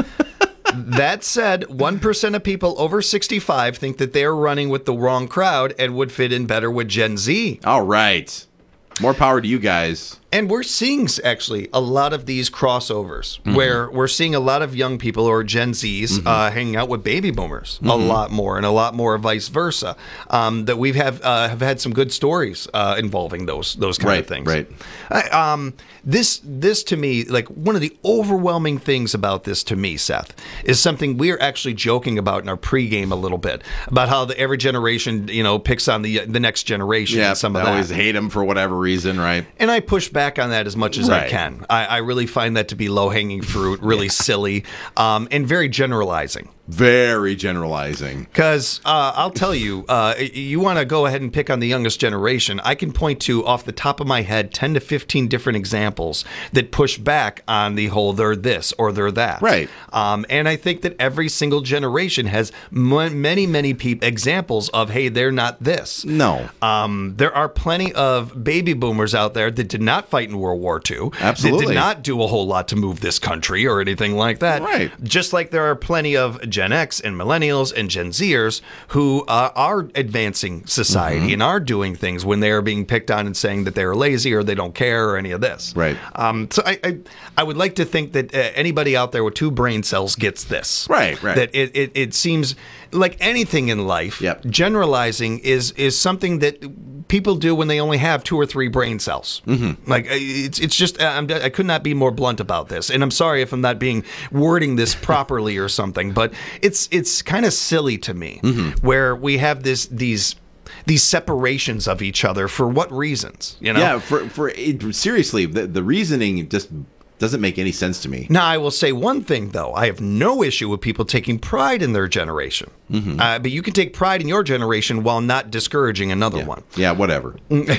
That said, one percent of people over sixty-five think that they're running with the wrong crowd and would fit in better with Gen Z. All right. More power to you guys. And we're seeing, actually, a lot of these crossovers Mm-hmm. where we're seeing a lot of young people or Gen Zs Mm-hmm. uh, hanging out with baby boomers a Mhm. lot more, and a lot more vice versa. Um, that we have uh, have had some good stories uh, involving those those kind Right, of things. right. I, um, this this to me, like one of the overwhelming things about this to me, Seth, is something we're actually joking about in our pregame a little bit about how the, every generation, you know, picks on the the next generation. Yeah, and some of I that. always hate them for whatever reason, right? And I push back on that as much as I Right. can. I, I really find that to be low-hanging fruit, really silly, um, and very generalizing. Very generalizing. Because uh, I'll tell you, uh, you want to go ahead and pick on the youngest generation. I can point to, off the top of my head, ten to fifteen different examples that push back on the whole they're this or they're that. Right. Um, and I think that every single generation has m- many, many pe- examples of, hey, they're not this. No. Um, there are plenty of baby boomers out there that did not fight in World War Two. Absolutely. That did not do a whole lot to move this country or anything like that. Right. Just like there are plenty of Gen X and millennials and Gen Zers who uh, are advancing society Mm-hmm. and are doing things when they are being picked on and saying that they're lazy or they don't care or any of this. Right. Um, so I, I I would like to think that uh, anybody out there with two brain cells gets this. Right, right. That it, it, it seems like anything in life, Yep. generalizing is is something that people do when they only have two or three brain cells. Mm-hmm. Like it's it's just I'm, I could not be more blunt about this, and I'm sorry if I'm not being wording this properly or something, but it's it's kind of silly to me Mm-hmm. where we have this these these separations of each other for what reasons, you know? Yeah, for for it, seriously, the, the reasoning just doesn't make any sense to me. Now, I will say one thing, though. I have no issue with people taking pride in their generation. Mm-hmm. Uh, but you can take pride in your generation while not discouraging another yeah. one. Yeah, whatever.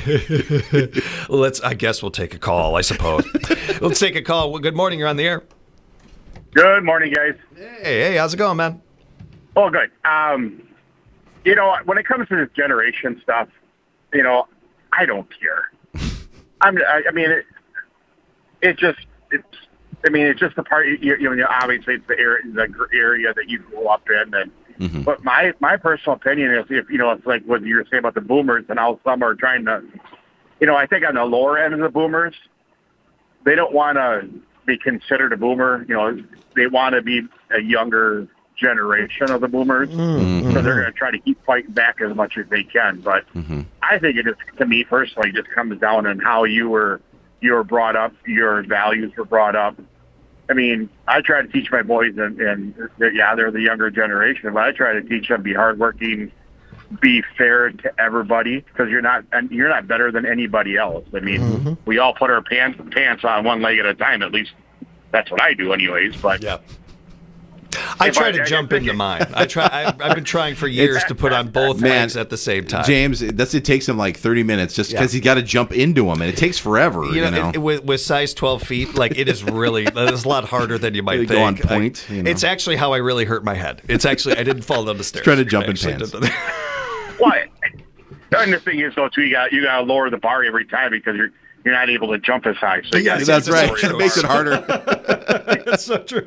Let's. I guess we'll take a call, I suppose. Let's take a call. Well, good morning. You're on the air. Good morning, guys. Hey, hey, how's it going, man? Oh, good. Um, you know, when it comes to this generation stuff, you know, I don't care. I'm. I, I mean, it, it just. It's. I mean, it's just the part. You, you know, obviously, it's the area, the area that you grew up in, and. Mm-hmm. But my my personal opinion is, if you know, it's like what you were saying about the boomers and how some are trying to, you know, I think on the lower end of the boomers, they don't want to be considered a boomer. You know, they want to be a younger generation of the boomers, Mm-hmm. so they're going to try to keep fighting back as much as they can. But Mm-hmm. I think it just, to me personally, just comes down on how you were you were brought up, your values were brought up. I mean, I try to teach my boys, and, and they're, yeah, they're the younger generation, but I try to teach them be hardworking, be fair to everybody, because you're not and you're not better than anybody else. I mean, Mm-hmm. we all put our pants pants on one leg at a time. At least that's what I do, anyways. But yeah. I If try I- to I jump think into it- mine. I try. I've, I've been trying for years to put on both Man, legs at the same time. James, that's it takes him like thirty minutes just because Yeah. he's got to jump into them, and it takes forever. You You know, know, it- with, with size twelve feet, like it is really, it's a lot harder than you might Really think. go on point, I- you know. It's actually how I really hurt my head. It's actually, I didn't fall down the stairs. trying to jump I in actually pants. Well, did- and the thing is, though, too, you got you got to lower the bar every time because you're you're not able to jump as high. So you gotta that's lower right. the It makes it bar. harder. That's so true.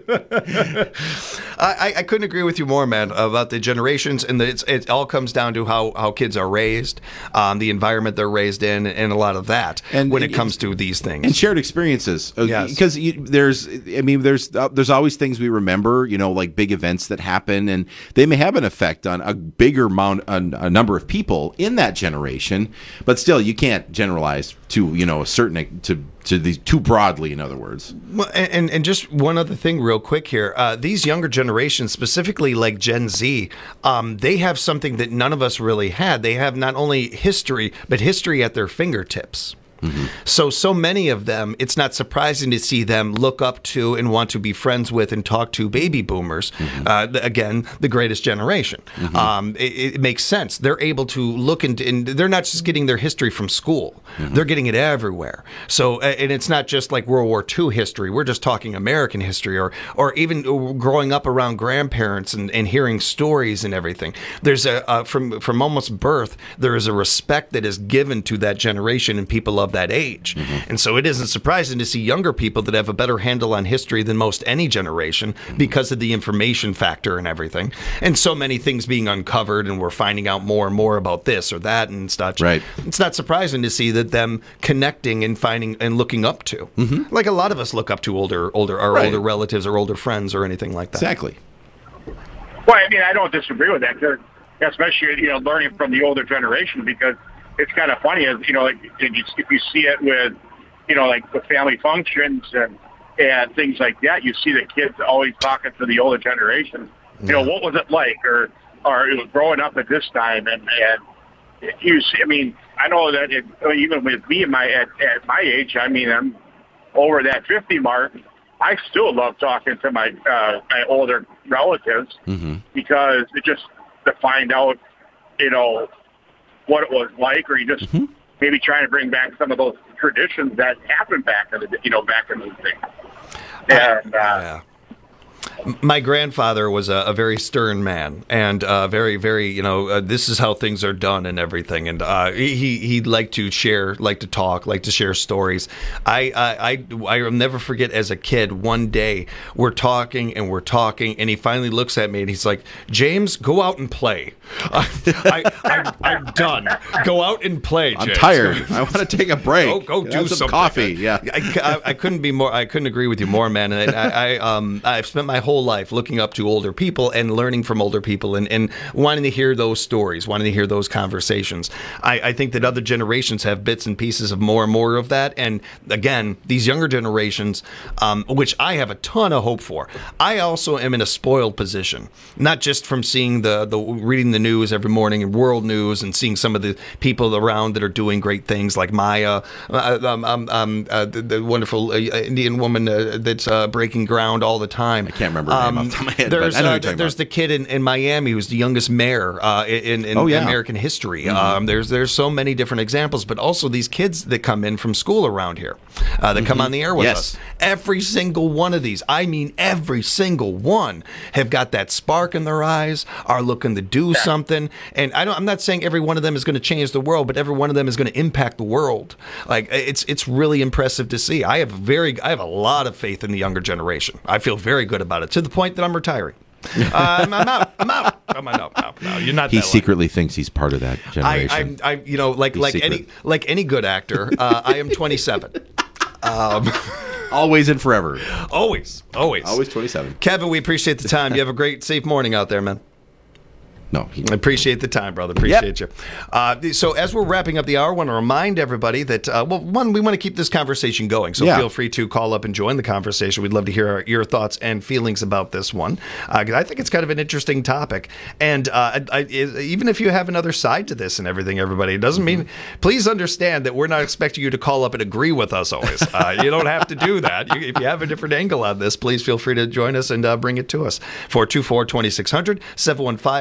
I, I couldn't agree with you more, man, about the generations, and the, it's, it all comes down to how, how kids are raised, um, the environment they're raised in, and a lot of that and when it and, comes to these things. And shared experiences. Yes. Because you, there's, I mean, there's uh, there's always things we remember, you know, like big events that happen, and they may have an effect on a bigger amount, a, a number of people in that generation, but still, you can't generalize to, you know, a certain, to to these too broadly, in other words. Well, and and just one other thing real quick here. Uh, these younger generations, specifically like Gen Z, um, they have something that none of us really had. They have not only history, but history at their fingertips. Mm-hmm. So, so many of them, it's not surprising to see them look up to and want to be friends with and talk to baby boomers. Mm-hmm. Uh, again, the greatest generation. Mm-hmm. Um, it, it makes sense. They're able to look into, and they're not just getting their history from school. Mm-hmm. They're getting it everywhere. So, and it's not just like World War Two history. We're just talking American history, or, or even growing up around grandparents and, and hearing stories and everything. There's a, uh, from, from almost birth, there is a respect that is given to that generation and people of that age. Mm-hmm. And so it isn't surprising to see younger people that have a better handle on history than most any generation mm-hmm. because of the information factor and everything. And so many things being uncovered, and we're finding out more and more about this or that and such. Right. It's not surprising to see that them connecting and finding and looking up to. Mm-hmm. Like a lot of us look up to older older our right. older relatives or older friends or anything like that. Exactly. Well, I mean, I don't disagree with that, especially, you know, learning from the older generation, because it's kind of funny, as you know, like if you see it with, you know, like the family functions and and things like that, you see the kids always talking to the older generation. You know, what was it like, or or it was growing up at this time, and and you see, I mean, I know that it, even with me, my at, at my age, I mean, I'm over that fifty mark. I still love talking to my uh, my older relatives mm-hmm. because it just to find out, you know, what it was like, or you just mm-hmm. maybe trying to bring back some of those traditions that happened back in the, you know, back in the day. And, uh, yeah. My grandfather was a, a very stern man, and uh, very, very, you know, uh, this is how things are done and everything. And uh, he he liked to share, like to talk, like to share stories. I I I I'll never forget, as a kid, one day we're talking and we're talking, and he finally looks at me and he's like, "James, go out and play. I, I, I I'm done. Go out and play, James. I'm tired. I want to take a break. Go go Have do some something. coffee. Yeah. I, I, I couldn't be more. I couldn't agree with you more, man. And I, I um I've spent my whole life looking up to older people and learning from older people, and, and wanting to hear those stories, wanting to hear those conversations. I, I think that other generations have bits and pieces of more and more of that. And again, these younger generations, um, which I have a ton of hope for. I also am in a spoiled position, not just from seeing the, the reading the news every morning and world news, and seeing some of the people around that are doing great things, like Maya, uh, um, um, um, uh, the, the wonderful uh, Indian woman uh, that's uh, breaking ground all the time. I can't remember her name off the top of my head, there's but I know uh, what you're talking there's about. the kid in, in Miami who's the youngest mayor uh, in, in Oh, yeah. American history. Mm-hmm. Um, there's there's so many different examples, but also these kids that come in from school around here, uh, that Mm-hmm. come on the air with Yes. us. Every single one of these, I mean every single one, have got that spark in their eyes, are looking to do something. And I don't, I'm not saying every one of them is going to change the world, but every one of them is going to impact the world. Like, it's it's really impressive to see. I have very I have a lot of faith in the younger generation. I feel very good about it, to the point that I'm retiring. uh, I'm, I'm out. I'm out. I'm out. No, no, you're not. He that secretly thinks he's part of that generation. I, I, I you know, like He's like secret. any like any good actor, uh, I am twenty-seven. Um, always and forever. Always, always, always twenty-seven. Kevin, we appreciate the time. You have a great, safe morning out there, man. No, he, I appreciate the time, brother. Appreciate yep. you. Uh, so as we're wrapping up the hour, I want to remind everybody that, uh, well, one, we want to keep this conversation going. So yeah. feel free to call up and join the conversation. We'd love to hear our, your thoughts and feelings about this one. Uh, 'cause I think it's kind of an interesting topic. And uh, I, I, even if you have another side to this and everything, everybody, it doesn't mean, please understand that we're not expecting you to call up and agree with us always. Uh, you don't have to do that. You, if you have a different angle on this, please feel free to join us and uh, bring it to us. four two four, two six zero zero, seven one five, four two four,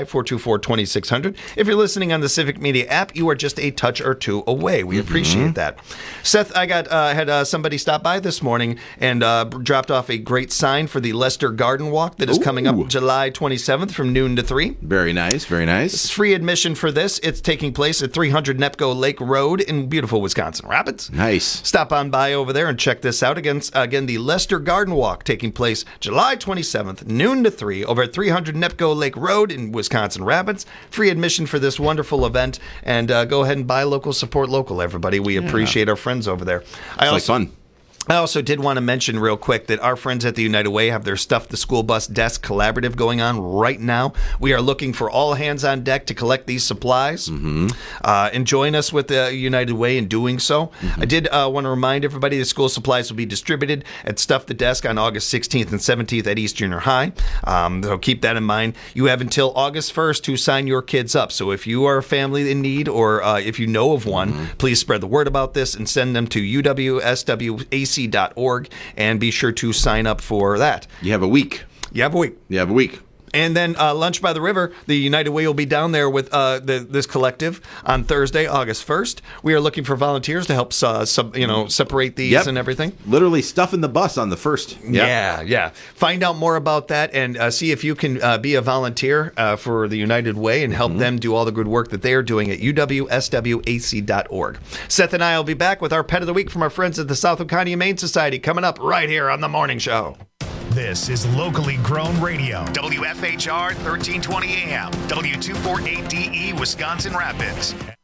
four, two six zero zero. If you're listening on the Civic Media app, you are just a touch or two away. We appreciate mm-hmm. that. Seth, I got uh, had uh, somebody stop by this morning and uh, dropped off a great sign for the Lester Garden Walk that is Ooh. coming up July twenty-seventh from noon to three. Very nice, very nice. It's free admission for this. It's taking place at three hundred Nepco Lake Road in beautiful Wisconsin Rapids. Nice. Stop on by over there and check this out. Again, again the Lester Garden Walk taking place July twenty-seventh, noon to three, over at three hundred Nepco Lake Road in Wisconsin Rapids. Free admission for this wonderful event. And uh, go ahead and buy local, support local, everybody. We yeah. appreciate our friends over there. I it's also, like fun. I also did want to mention real quick that our friends at the United Way have their Stuff the School Bus Desk collaborative going on right now. We are looking for all hands on deck to collect these supplies mm-hmm. uh, and join us with the United Way in doing so. Mm-hmm. I did uh, want to remind everybody that school supplies will be distributed at Stuff the Desk on August sixteenth and seventeenth at East Junior High. Um, so keep that in mind. You have until August first to sign your kids up. So if you are a family in need or uh, if you know of one, mm-hmm. please spread the word about this and send them to U W S W A C dot org. And be sure to sign up for that. You have a week. You have a week. You have a week. And then uh, Lunch by the River, the United Way will be down there with uh, the, this collective on Thursday, August first. We are looking for volunteers to help uh, sub, you know, separate these yep. and everything. Literally stuffing the bus on the first. Yep. Yeah, yeah. Find out more about that and uh, see if you can uh, be a volunteer uh, for the United Way and help mm-hmm. them do all the good work that they are doing at U W S W A C dot org. Seth and I will be back with our Pet of the Week from our friends at the Southwood County Humane Society coming up right here on The Morning Show. This is locally grown radio. W F H R thirteen twenty A M, W two forty-eight D E, Wisconsin Rapids.